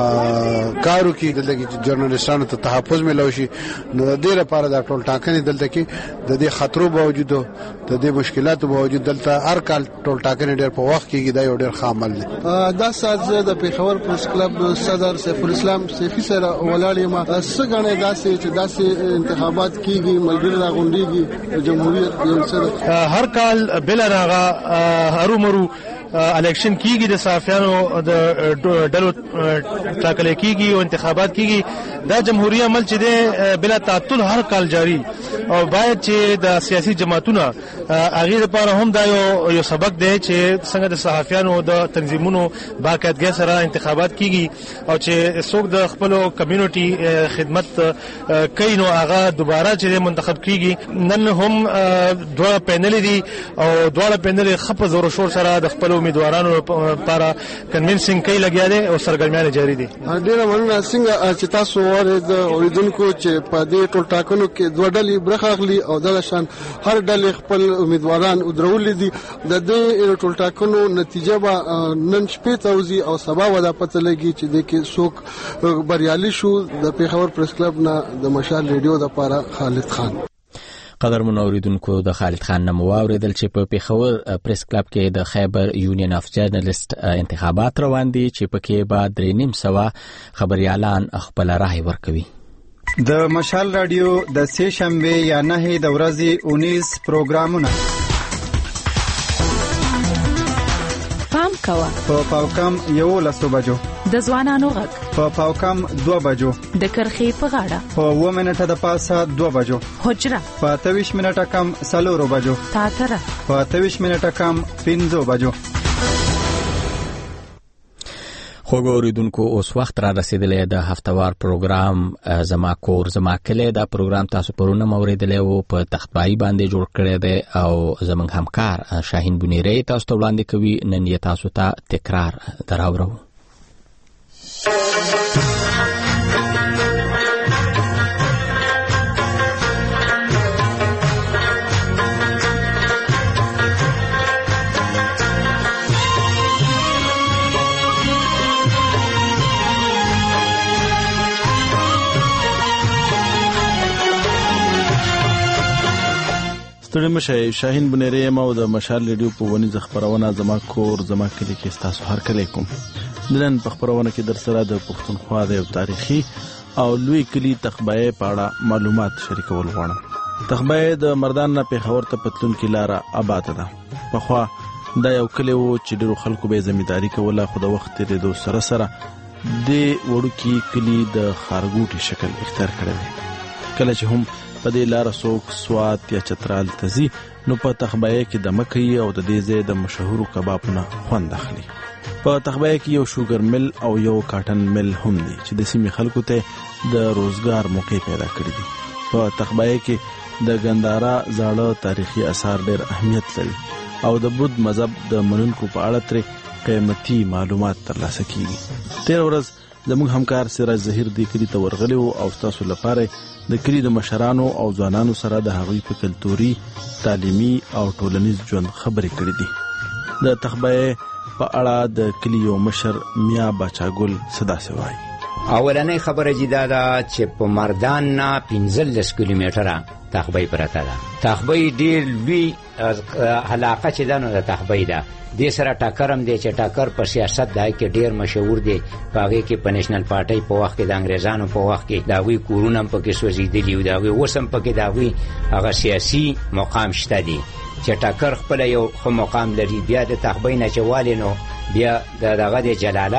کې کار وکړي، د لکه جرنالستانو ته تحفظ ملو شي. نو د دې لپاره د ټول ټاکنې دلته کې د دې خطرو باوجود د دې مشکلاتو باوجود دلته هر کال ټول ټاکنې ډېر په وخت کې دا یو ډېر ښه عمل دی. دا ساز د پیښور پریس کلب صدر سیف الاسلام سیفی سره ولاړ یم. څنګه داسې چې داسې انتخابات کیږي ملګری راغونډيږي جمهوریت یو سره هر کال بل راغه هرومرو الیکشن کیږي د صحافیانو د ډلو ټاکل کیږي او انتخابات کیږي. دا جمهوریت عمل چې دی بلا تعطل هر کال جاری او باید چې د سیاسي جماعتونو هغه لپاره هم دا یو سبق دی چې څنګه د صحافیانو د تنظیمونو باقاعدګۍ سره انتخابات کیږي او چې څوک د خپل کمیونټي خدمت کوي نو هغه دوباره چې منتخب کیږي. نن هم دوه پینل دي او دوه پینل خپ زور شور سره د خپل امیدوارانو لپاره کنوینسینګ کوي لګیا دی او سرګرمیان جاری دي. ډیره مننه څنګه چې تاسو ورته د اوریدونکو چې په دې ټول ټاکنو کې دوه ډلې برخه اخلي او د شان هر ډلې خپل امیدواران ودرولې دي. د دې ټول ټاکنو نتیجه به نن شپې توزي او سبا ودا پته لګي چې د کې څوک بریالي شو. د پیښور پریس کلب نه د مشال ریډیو د لپاره خالد خان. قدرمن اوریدونکو د خالد خان نوم واوریدل چې په پیښور پریس کلب کې د خیبر یونین اف جرنالست انتخابات روان دي چې پکې به 3.5 خبريالان خپل رائے ورکوي. د مشال رادیو د سه شنبه یا نه د ورځې 19 پروګرامونه پام کوه په پاوکم 11 بجو، د ځوانانو غږ په پاوکم 2 بجو، د کرخې په غاړه په 2 منټه د پاسه 2 بجو، حجره په 23 منټه کم 4 بجو، تاتره په 23 منټه کم 5 بجو. خوږ اوریدونکو اوس وخت را رسیدلی د هفتوار پروګرام زما کور زما کلی. دا پروګرام تاسو پرونه موریدلی او په تختبایی باندې جوړ کړی دی او زموږ همکار شاهین بنیری تاسو ته وړاندې کوي. نن یې تاسو ته تکرار دراوړو. ستړي مشه شاهین بنیری یم او د مشال ریډیو په ونیزه خبرونه زما کور زما کلی کې تاسو هر کلی کوم. نن په خبرونه کې در سره د پښتونخوا د یو تاریخي او لوی کلی تخبای په اړه معلومات شریکول غواړم. تخبای د مردان نه پیښور ته پتلون کې لاره آباد ده. پخوا دا یو کلی و چې ډیرو خلکو به ځمېداري کوله، خو د وخت تیریدو سره سره د وړوکي کلی د خارګوټي شکل اختیار کړی دی. کله چې هم په دې لار څوک سوات یا چترال تزي نو په تخبای کې د مکې او د دې ځای د مشهورو کبابونو خوند اخلي. په تخبای کې یو شوګر مل او یو کاټن مل هم دي چې د سیمې خلکو ته د روزګار موقع پیدا کړی دي. په تخبای کې د ګندارا زاړه تاریخي آثار ډېر اهمیت لري او د بودھ مذهب د منونکو په اړه ترې قیمتي معلومات ترلاسه کیږي. تیر ورځ زموږ همکار سراج ظهیر د کلی ته ورغلی او تاسو لپاره د کلی د مشرانو او ځوانانو سره د هغوی په کلتوري، تعلیمي او ټولنیز ژوند خبرې کړې دي. د تخبای په اړه د کلی یو مشر میا باچاګل صدا سوای. اولنۍ خبره جدا ده چې په مردان نه 15 کیلومتره تخبای پرته ده. تخبای ډیر لوی علاقه چې ده نو د تخبای ده. دې سره ټاکرم دی چې ټاکر په سیاست دای کې ډیر مشهور دی. هغه کې په نېشنل پارټي په وخت کې د انګريزانو په وخت کې دا وی کورونه په کې سوځیدلی او دا وی وسم په کې دا وی هغه سیاسي مقام شته دی چې ټاکر خپل یو خو مقام لري. بیا د تخبای نه چوالې نو بیا دغه د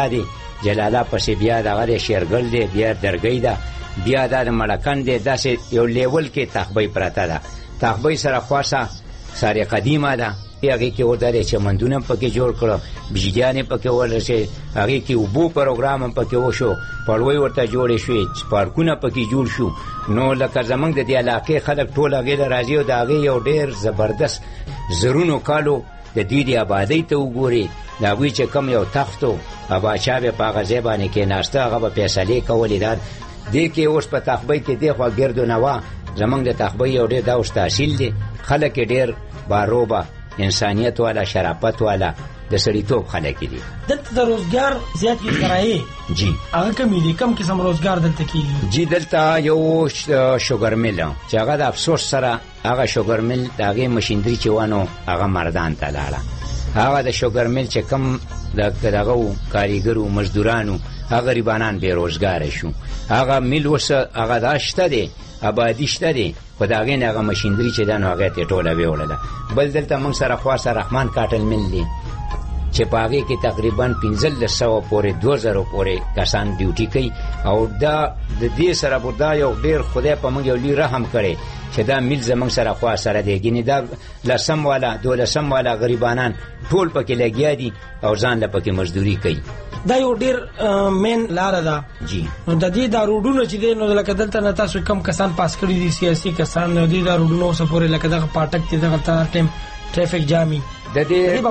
جلاله پسې بیا دغه شیرګل دی، بیا درګی ده، بیا د ملکان دی. داسې یو لیول کې تخبای پراته ده. تخبای سره خاصه ساری قدیمه ده. هغه کې وداري چې مندونه پکې جوړ کړو، بجیانې پکې ورسې، هغه کې وبو پروګرام پکې وشو، پړوي ورته جوړې شوې، پارکونه پکې جوړ شو. نو لکه زمنګ د دې علاقې خلک ټول هغه راځي او دا هغه یو ډېر زبردست زرونو کالو د دې د آبادی ته وګوري. دا وی چې کم یو تختو اباچا به په غزه باندې کې ناشته هغه په فیصله کولې. دا دې کې اوس په تخبای کې دی خو ګردو نوا زمنګ د تخبای یو ډېر دا اوس تحصیل دی. خلک ډېر باروبه انسانیت والا، شرافت والا، د سړیتوب خلک دي. دلته د روزګار زیات کې کرایه جی هغه کمی دي. کم قسم روزګار دلته کیږي. جی دلته یو شوګر مل چې هغه د افسوس سره هغه شوګر مل دغه ماشينري چې وانه هغه مردان ته لاړه. هغه د شوګر مل چې کم دغه کاریګرو مزدورانو هغه غریبانان بیروزګار شو. هغه مل وسه هغه داشته دي، آبادی شته دي، خو دا غي هغه ماشينري چې دا نو هغه ته ټوله ویولله. بل دلته موږ سره خاصه رحمان کاټل مل دي چې پاغه کې تقریبا 1500 پورې 2000 پورې کسان ډیوټي کوي او دا د دې سره بودا یو ډیر خدای په موږ یو لوی رحم کړي چې دا مل زمنګ سره خوا سره دی. ګینه دا لسم والا دولسم والا غریبانان ټول پکې لګیا دي او ځان له پکې مزدوري کوي. دا یو ډیر مین لار ده. جی نو د دې د روډونو چې دی نو لکه دلته نه تاسو کم کسان پاس کړی دي سیاسي کسان نو دې د روډونو سره پورې لکه دغه پاټک ته دغه ټیم ټریفیک جامي د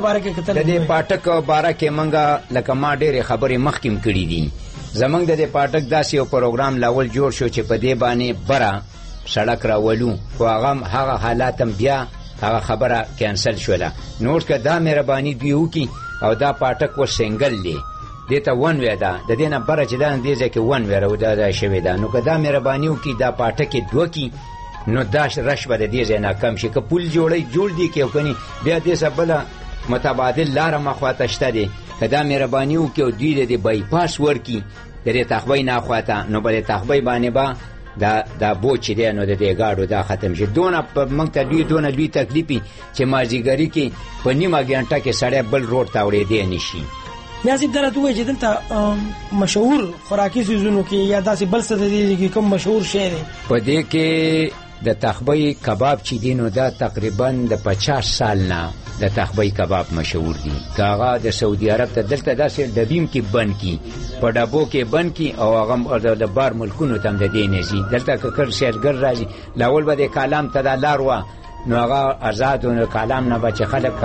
دې پاټک باره کې منګه لکه ما ډېرې خبرې مخکې کړي دي. زمونږ د دې پاټک داسې یو پروګرام لاول جوړ شو چې په دې باندې بره سړک راولو، خو هغه حالات هم بیا هغه خبره کینسل شوله. نور که دا مهرباني دوی وکړي او دا پاټک و سنګل دی، دې ته ون وی ده، د دې نه بره چې دا دې ځای کې ون وی دا شوې ده. نو که دا مهرباني وکړي دا پاټک یې دوه کړي نو دا رش به د دې ځای نه کم شي. که پل جوړ دی که کني بیا دې څه بله متبادل لاره مخواته شته دی. که دا مهرباني وکړي او دوی د دې بایپاس ورکړي د دې تخبۍ نه خواته، نو به د تخبۍ باندې به دا بوج چې دی نو د دې ګاډو دا ختم شي. دونه موږ ته دونه دوی تکلیفي چې مازدیګري کې په نیمه ګنټه کې سړی بل روډ ته اورېدی نه شي. ناصب دا راته ووایي چې دلته مشهور خوراکي څیزونو کې یا داسې بل څه د دې کې کوم مشهور شی دی؟ په دې کې د تخبۍ کباب چې دی نو دا تقریبا د 50 سال نه د تخبۍ کباب مشهور دي. که هغه د سعودي عرب ته دلته داسې ډبیم کې بند کی، په ډبو کې بند کی او هغه د بار ملکونو ته هم د دې نه ځي. دلته که کل سیلګر راځي لاول به د کالام ته دا لار وه نو هغه آزاد و کالام نه به چې خلک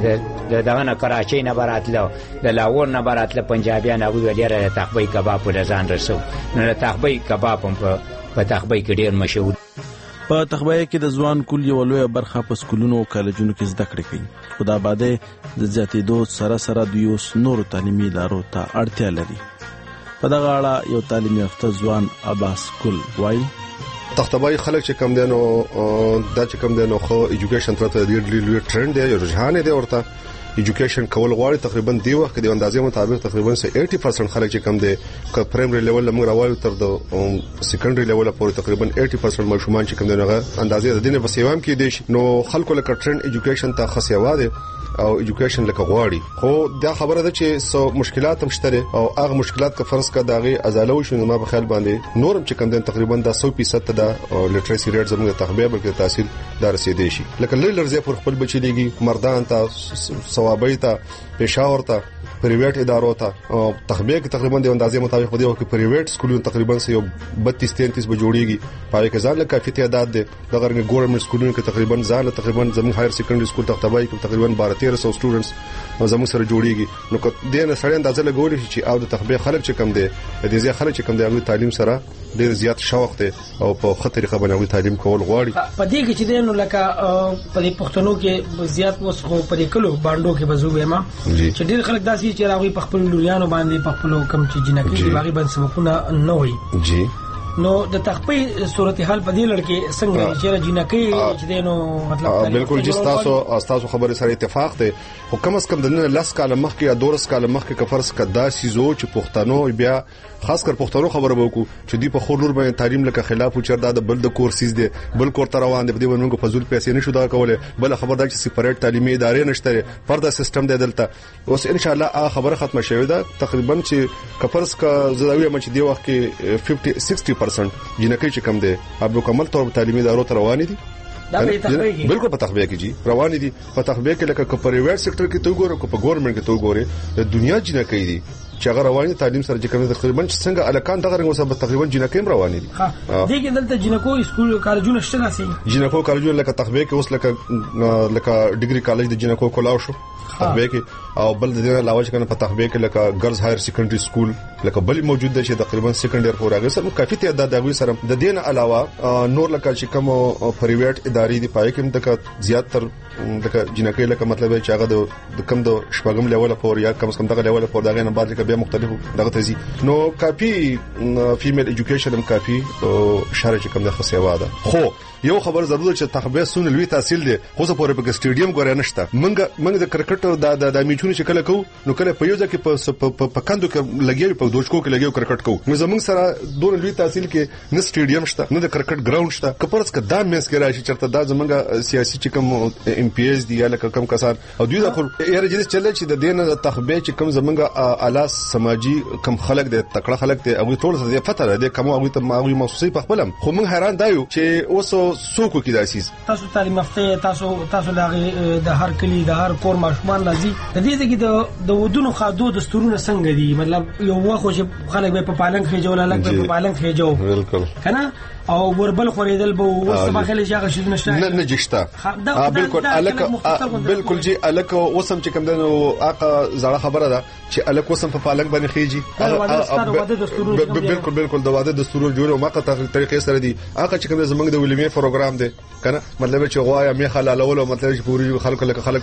د دغه نه کراچۍ نه به راتله، د لاهور نه به راتله پنجابیان، هغوی به ډېره د تخبۍ کباب له ځان رسو. نو د تخبۍ کباب هم په تخبۍ کې ډېر مشهور. په تخبۍ کې د ځوان کل یو لویه برخه په سکولونو او کالجونو کې زده کړې کوي، خو د آبادۍ د زیاتېدو سره دوی نورو تعلیمي ادارو ته اړتیا لري. په دغه اړه یو تعلیم یافته ځوان عباس کل وایي تختبای خلک چې کم دي نو دا چې کم دي نو خو ایجوکیشن ترته ډېر لوی ټرند دی، یو رجحان دی ورته. ایجوکیشن کول غواړي تقریبا دی وخت کې د اندازې مطابق تقریبا 80% خلک چې کم دي ک پرایمري لیول موږ راوایو تر د سیکنډري لیول پورې تقریبا 80% ماشومان چې کم دي هغه اندازې د دینه په سیوام کې دي. نو خلکو لکه ټرند ایجوکیشن ته خاصه ده او ایجوکیشن لکه غواړي، خو دا خبره ده چې سو مشکلات هم شته او هغه مشکلات که فرض کا داغه ازاله شو نو ما په خیال باندې نورم چې کم دي تقریبا دا 100% د لټریسي ریټ زموږ تخبیه بلکې تحصیل دار رسیدي شي. لکه لرزه پر خپل بچی دیږي مردان ته ثوابي ته پېښور ته پرایویټ ادارو ته او تخبیه کې تقریبا د اندازې مطابق ودی او کې پرایویټ سکولونو تقریبا 32-33 به جوړیږي. پای کې ځان له کافي تعداد ده د غرنګ ګورنمنت سکولونو کې تقریبا ځان تقریبا زموږ هایر سیکنډري سکول تختبای کې تقریبا 12-1300 سټوډنټس زموږ سره جوړیږي. نو که د نه سړی اندازه لګول شي چې او د تخبیه خلک چې کم دي د دې خلک چې کم دي هغه تعلیم سره ډېر زیات شوق دی او په خطر طریقه باندې تعلیم کول غواړي. په دې کې چې دینو لکه په دې پښتنو کې زیات وسخو پرې کلو باندې کې بزوبه ما چې ډېر خلک داسي چې راوي په خپل لوريانو باندې په خپل کم چې جنکې دی باغی باندې سمونه نه وي. جی نو د تخپې صورتحال په دې لړ کې څنګه چې جنکې چې دینو مطلب بالکل جس تاسو خبره سره اتفاق دی، خو کم از کم د 10 کال مخکې یا 12 کال مخکې کفرس کدا سيزو چې پښتنو بیا خاص کر پښتنو خبره وکړو چې دی په خور لور باندې تعلیم لکه خلاف چر دا بل د کورسز دی بل کور تر روان دی په دې باندې فزول پیسې نشو دا کوله، بل خبر دا چې سپریټ تعلیمي ادارې نشته پردا سیستم دی دلته. اوس ان شاء الله خبره ختمه شوې ده تقریبا چې کفرس کا زاویه مچ دی وخت کې 50-60% جنکې چې کم دي اب مکمل طور تعلیمي ادارو ته روان دي. دا به تخبیه بالکل په تخبیه کې جی روان دي. په تخبیه کې لکه پرایویټ سېکټر کې تو ګورو کو په ګورنمنت کې تو ګوري د دنیا جنکې دي چې هغه رواني تعلیم سره چې کوم تقریبا څنګه الکان دغه رنګ وسه تقریبا جنکې رواني دي. دي کې دلته جنکو سکول کالجونه شته ناسي جنکو کالجونه لکه تخبیه کې اوس لکه ډیګري کالج د جنکو کولاو شو تخبیه کې او بل د دې علاوه چې کنه په تخبیه کې لکه ګرلز هایر سیکنډري سکول لکه بل موجود دی چې تقریبا سیکنډري پورې هغه سره کافي تعداد دغه سره د دین علاوه نور لکه چې کوم پرایویټ ادارې دی پای کې د زیات تر لکه جنکې لکه مطلب چې هغه د کم د شپږم لیول پورې یا کم کم دغه لیول پورې دغه نه بعد کې بیا مختلفو دغه تزي نو کافي فیمیل ایجوکیشن هم کافي شارع چې کوم د خاصه واده. خو یو خبر ضرور چې تخبیه سونه لوی تحصیل دی خو څه پورې په سټیډیم ګورې نشته. منګ د کرکټ د میچونو چې کله کو نو کله په یو ځکه په کندو کې لګیو په دوشکو کې لګیو کرکټ کو نو زمونږ سره دون لوی تحصیل کې نه سټیډیم شته نه د کرکټ ګراوند شته. کپرس ک دا مېس کې راشي چرته دا زمونږ سیاسي چې کوم ام پی ایس دی یا لکه کم کسان او دوی د خو یاره جدي چل چې د دین د تخبیه چې کوم زمونږ اعلی سماجی کم خلک د تکړه خلک ته او ټول څه پته ده کوم او ته ماوي محسوسي په خپلم خو موږ حیران دایو چې اوسو سوکو کې داسیس تاسو تعلیم یافته تاسو د هر کلی د هر کور ماشومان لازم د دې کې د ودونو خادو دستورونه څنګه دي مطلب یو واخو چې خلک به په پالنګ خېجول الګ په پالنګ خېجو بالکل کنه او وربل خورېدل به وسما خلې ځای شي نشته نه جشتا بالکل الک بالکل جی الک وسم چې کوم دنو اقا زړه خبره ده چې الک وسم په پالنګ باندې خيږي بالکل د واده دستور جوړ او ماقه طریقې سره دي اقا چې کوم زمنګ د ولیمې پروګرام دی کنه مطلب چې غوايا می خلالول او مطلب چې پوری خلک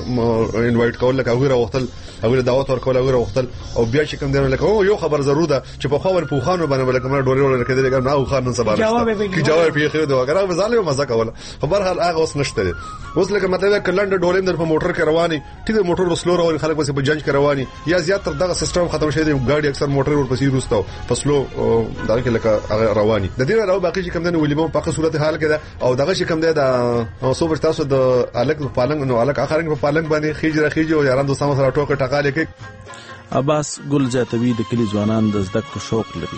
انوایټ کول لکه هغه وختل هغه دعوت ورکول هغه وختل او بیا چې کوم دنو لکه یو خبر ضرور ده چې په خاور په خانو باندې لکه مړ ډوري ور کېدل نه او خان نن سبا کی جواب یې خیر دی وګرا وزاله مزه کوله خبر حال هغه اوس نشته اوس لکه مطلب کلند ډولم در په موټر کې رواني ټیک موټر سلو روان خلک بس په جنج کې رواني یا زیات تر دغه سیستم ختم شوی دی ګاډي اکثر موټر ور پسې روستو فسلو دا کې لکه رواني د دې راو باقي چې کوم دنه ولیمو په صورت حال کې ده او دغه چې کوم دی دا صوبر تاسو د الک پالنګ نو الک اخرنګ په پالنګ باندې خيجره او یاران دوستانو سره ټوکه ټکاله کې عباس ګل جاتوی د کلی ځوانان د زده کړو شوق لري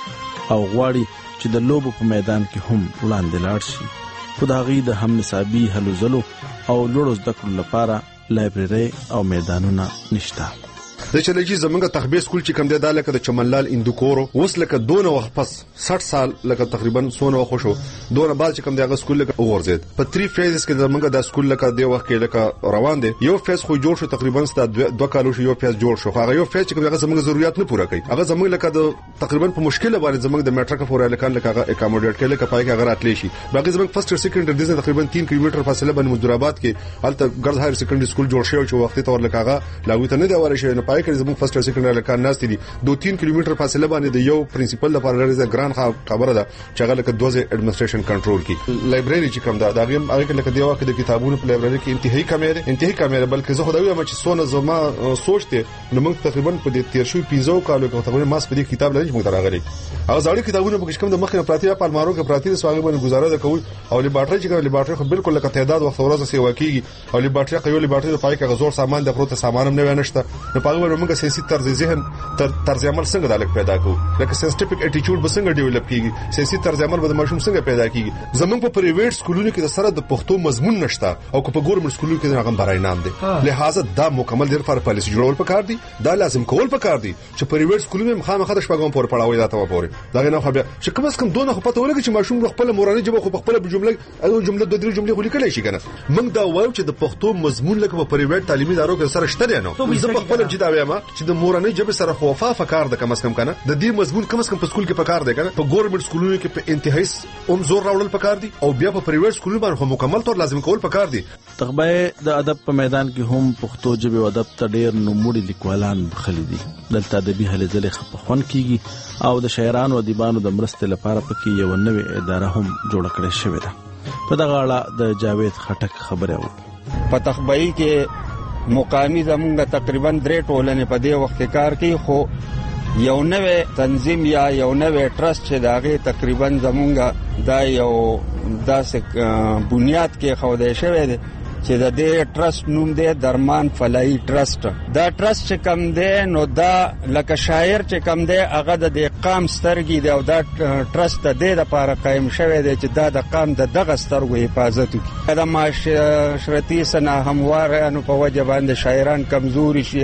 او غواړي چې د لوبو په میدان کې هم وړاندې لاړ شي خو د هغې د هم نصابي هلو ځلو او لوړو زده کړو لپاره لایبرري او میدانونه نشته د چلېږي زمونږ تخبیر سکول چې کوم دی دا لکه د چمنلال اندوکورو اوس لکه دونه وخت پس 60 سال لکه تقریبا سونه وخت شو دونه بعد چې کوم دی هغه سکول لکه وګرځید په 3 فیزز کې زمونږ د سکول لکه دی وخت کې لکه روان دي یو فیز خو جوړ شو تقریبا ست 2 کالو شو یو فیز جوړ شو هغه یو فیز چې کوم هغه زمونږ ضرورت نه پوره کوي هغه زمونږ لکه د تقریبا په مشکله باندې زمونږ د میټرک فور الکان لکه هغه اکاموډیټ کې لکه پای کې هغه راتلی شي باقي زمونږ فرست او سیکنډ د تقریبا 3 کیلومتر فاصله باندې مزدورآباد کې هلته ګرځ هایر سیکنډري سکول جوړ شوی چې وخت ته ورلکه هغه لاګو ته نه دی ورشي نه پای کې زمونږ فرست سیکنډري لکان ناس دي 2-3 کیلومتر فاصله باندې د یو پرنسپل لپاره لري ګران خبره ده چې هغه لکه دوزه اډمنستریشن کنټرول کی لایبرری چې کوم دا هغه لکه دی واکه د کتابونو په لایبرری کې انتهایی کمیره بلکې زه خدای وایم چې سونه زما سوچته نو موږ تقریبا په دې 13 کالو کې تقریبا ماس په دې کتاب لري چې موږ راغلي هغه ځاړي کتابونه په کوم د مخه پراتی په پالمارو کې پراتی د سواغي باندې گزاره کوي او لیبارټری چې لیبارټری خو بالکل لکه تعداد وخت ورځ سیوا کیږي او لیبارټری قیو لیبارټری د پای کې غزور سامان د پروت سامان هم نه ونشته نو په هغه موږ سیاسي طرز ذهن طرز عمل څنګه دالک پیدا کوو لکه سنسټیفیک اټیټیوډ به څنګه ډیولپ کیږي سیاسي طرز عمل به د ماشوم څنګه پیدا کیږي زمونږ په پرایویټ سکولونو کې د سره د پښتو مضمون نشته او په ګورنمنت سکولونو کې هغه برای نام دی لہذا دا مکمل ډیر فار پالیسی جوړول پکار دي دا لازم کول پکار دي چې پرایویټ سکولونو مخامخ د شپږم پورې پړاوي دا ته پورې دا نه خو بیا چې کوم څه کوم دونه خو پته ولګي چې ماشوم خپل موراني جبه خو خپل جمله او جمله د درې جملې خو لیکلی شي کنه موږ دا وایو چې د پښتو مضمون لکه په پرایویټ تعلیمي ادارو کې سره شته نه زه په خپل چې دا وایم چې د موراني جبه سره خو وفا کار د کم از کم کنه د دې مضمون کم از کم په سکول کې پکار دی کنه په ګورنمنت سکولونو کې په انتهایی زور راوړل پکار دي او بیا په پرایویټ سکولونو باندې خو مکمل تور لازم کول پکار دي تخبه د ادب په میدان کې هم پښتو ژبه او ادب ته ډېر نوموړي لیکوالان بخلي دي دلته ادبي هلې ځلې خپخون کیږي او د شاعرانو او ادیبانو د مرستې لپاره پکې یو نوې اداره هم جوړ کړې شوې ده په دغه اړه د جاوید خټک خبره و په تخبهي کې مقامي زمونږ تقریبا 3 ټولنې په دې وخت کې کار کوي خو یو نوې تنظیم یا یو نوې ټرست چې داغه تقریبا زمونږ دا یو داسې بنیاد کې خوده شوی دی چې د دې ټرست نوم دی درمان فلاحي ټرست دا ټرست چې کم دی نو دا لکه شاعر چې کم دی هغه د قام سترګې دی او دا ټرست د دې لپاره قائم شوی دی چې دا د قام د دغه سترګو حفاظت وکړي دا معاشرتي سنا هموارانو په وجه باندې شاعران کمزوري شي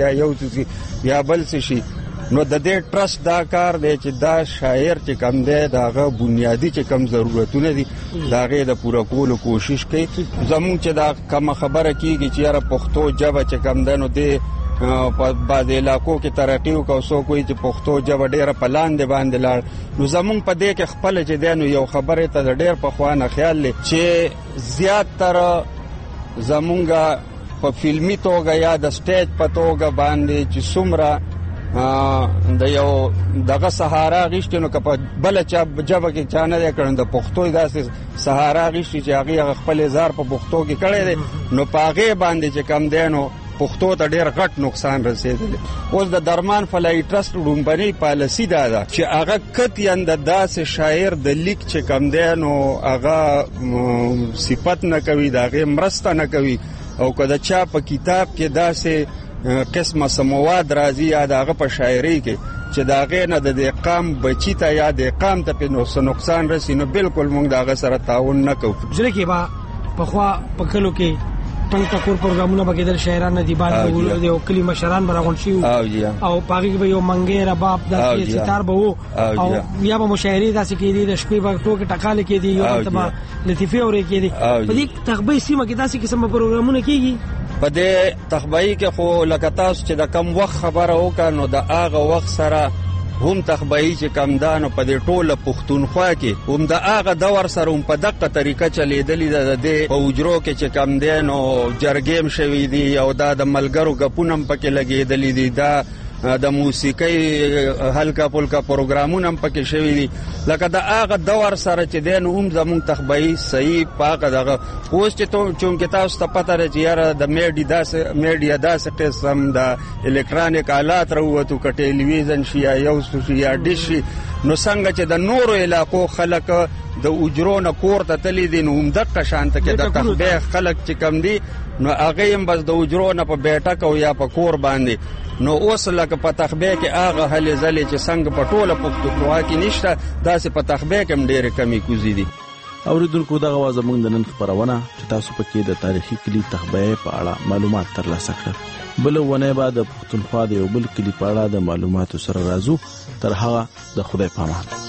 یا بل څه شي نو د دې ټرست دا کار دی چې دا شاعر چې کم دی داغه بنیادی چې کم ضرورتونه دي داغه د پوره کولو کوشش کوي زموږ چې دا کوم خبره کیږي چې یاره پښتو ژبه چې کم ده نو د په بعض علاقو کې ترقی او کوسو کوئی چې پښتو ژبه ډیره پلان دی باندې لاړ نو زموږ په دې کې خپل چې دینو یو خبره ته ډیر په خوانه خیال لې چې زیات تر زموږ په فلمی توګه یا د سټیج په توګه باندې چې څومره د یو دغه سهارا غشتنو کپه بل چا جبه کې چانه کړند د پښتو داسې سهارا غشتي چې هغه خپل زار په پښتو کې کړی دی نو پاغه باندې چې کم دینو پښتو ته ډیر غټ نقصان رسیدلی اوس د درمان فلاحي ټرست لومبني پالیسی دا ده چې هغه کتیند داسې شاعر د لیک چې کم دینو هغه صفت نه کوي دغه مرسته نه کوي او کله چا په کتاب کې داسې قسمه سمواد راځي یا دغه په شاعري کې چې داغه نه د قام بچی ته یا د قام ته په نقصان رسي نو بالکل موږ دغه سره تعاون نه کوو ځکه با په خوا په کلو کې ټنګ ټکور پروګرامونه بګیدل شاعران ادیبان د کلی مشران برغون شي او پاګي به یو منګي رباب د ستار به وو او یا به مشاعري داسې کېدی د شپې په ټوکې ټکاله کېدی یو تبا لطیفه اوري کېدی په دې تخبي سیمه کې داسې قسم پروګرامونه کېږي. په دې تخبي کې خو لکه تاسو چې د کم وخت خبره وکړو د هغه وخت سره هم تخبئی چې کم دانو په دې ټوله پښتونخوا کې هم د هغه دور سره هم په دغه طریقه چلیدلی د په وجرو کې چې کم دینو جرګیم شوی دی او دا د ملګرو غپونم پکې لګیدلی دی دا د موسیقي هلکا پلکا پروګرامونه هم پکې شوی دي لکه د هغه دور سره چې دین هم زموږ تخبئی صحیح پاکه دغه اوس چې چونکې تاسو ته پته لري چې یاره د میډیا داسې قسم د الکترونیک آلات راووتو که ټلویزیون شي یا یو شي یا ډیش شي نو څنګه چې د نورو علاقو خلک د اجرو نه کور ته تللی دي نو همدغه شانته کې د تخبیه خلک چې کم دي نو هغه هم بس د اجرو نه په بیٹک او یا په کور باندې نو اوس لکه په تخبیه کې هغه هلې ځلې چې څنګه په ټوله پښتونخوا کې نشته داسې په تخبیه کې هم ډېرې کمی کوزي دي. اوریدونکو دغه وه زموږ د نن خپرونه چې تاسو پکې د تاریخي کلي تخبیه په اړه معلومات ترلاسه کړل. بله ونې به د پښتونخوا د یو بل کلي په اړه د معلوماتو سره راځو. تر هغه د خدای پامان.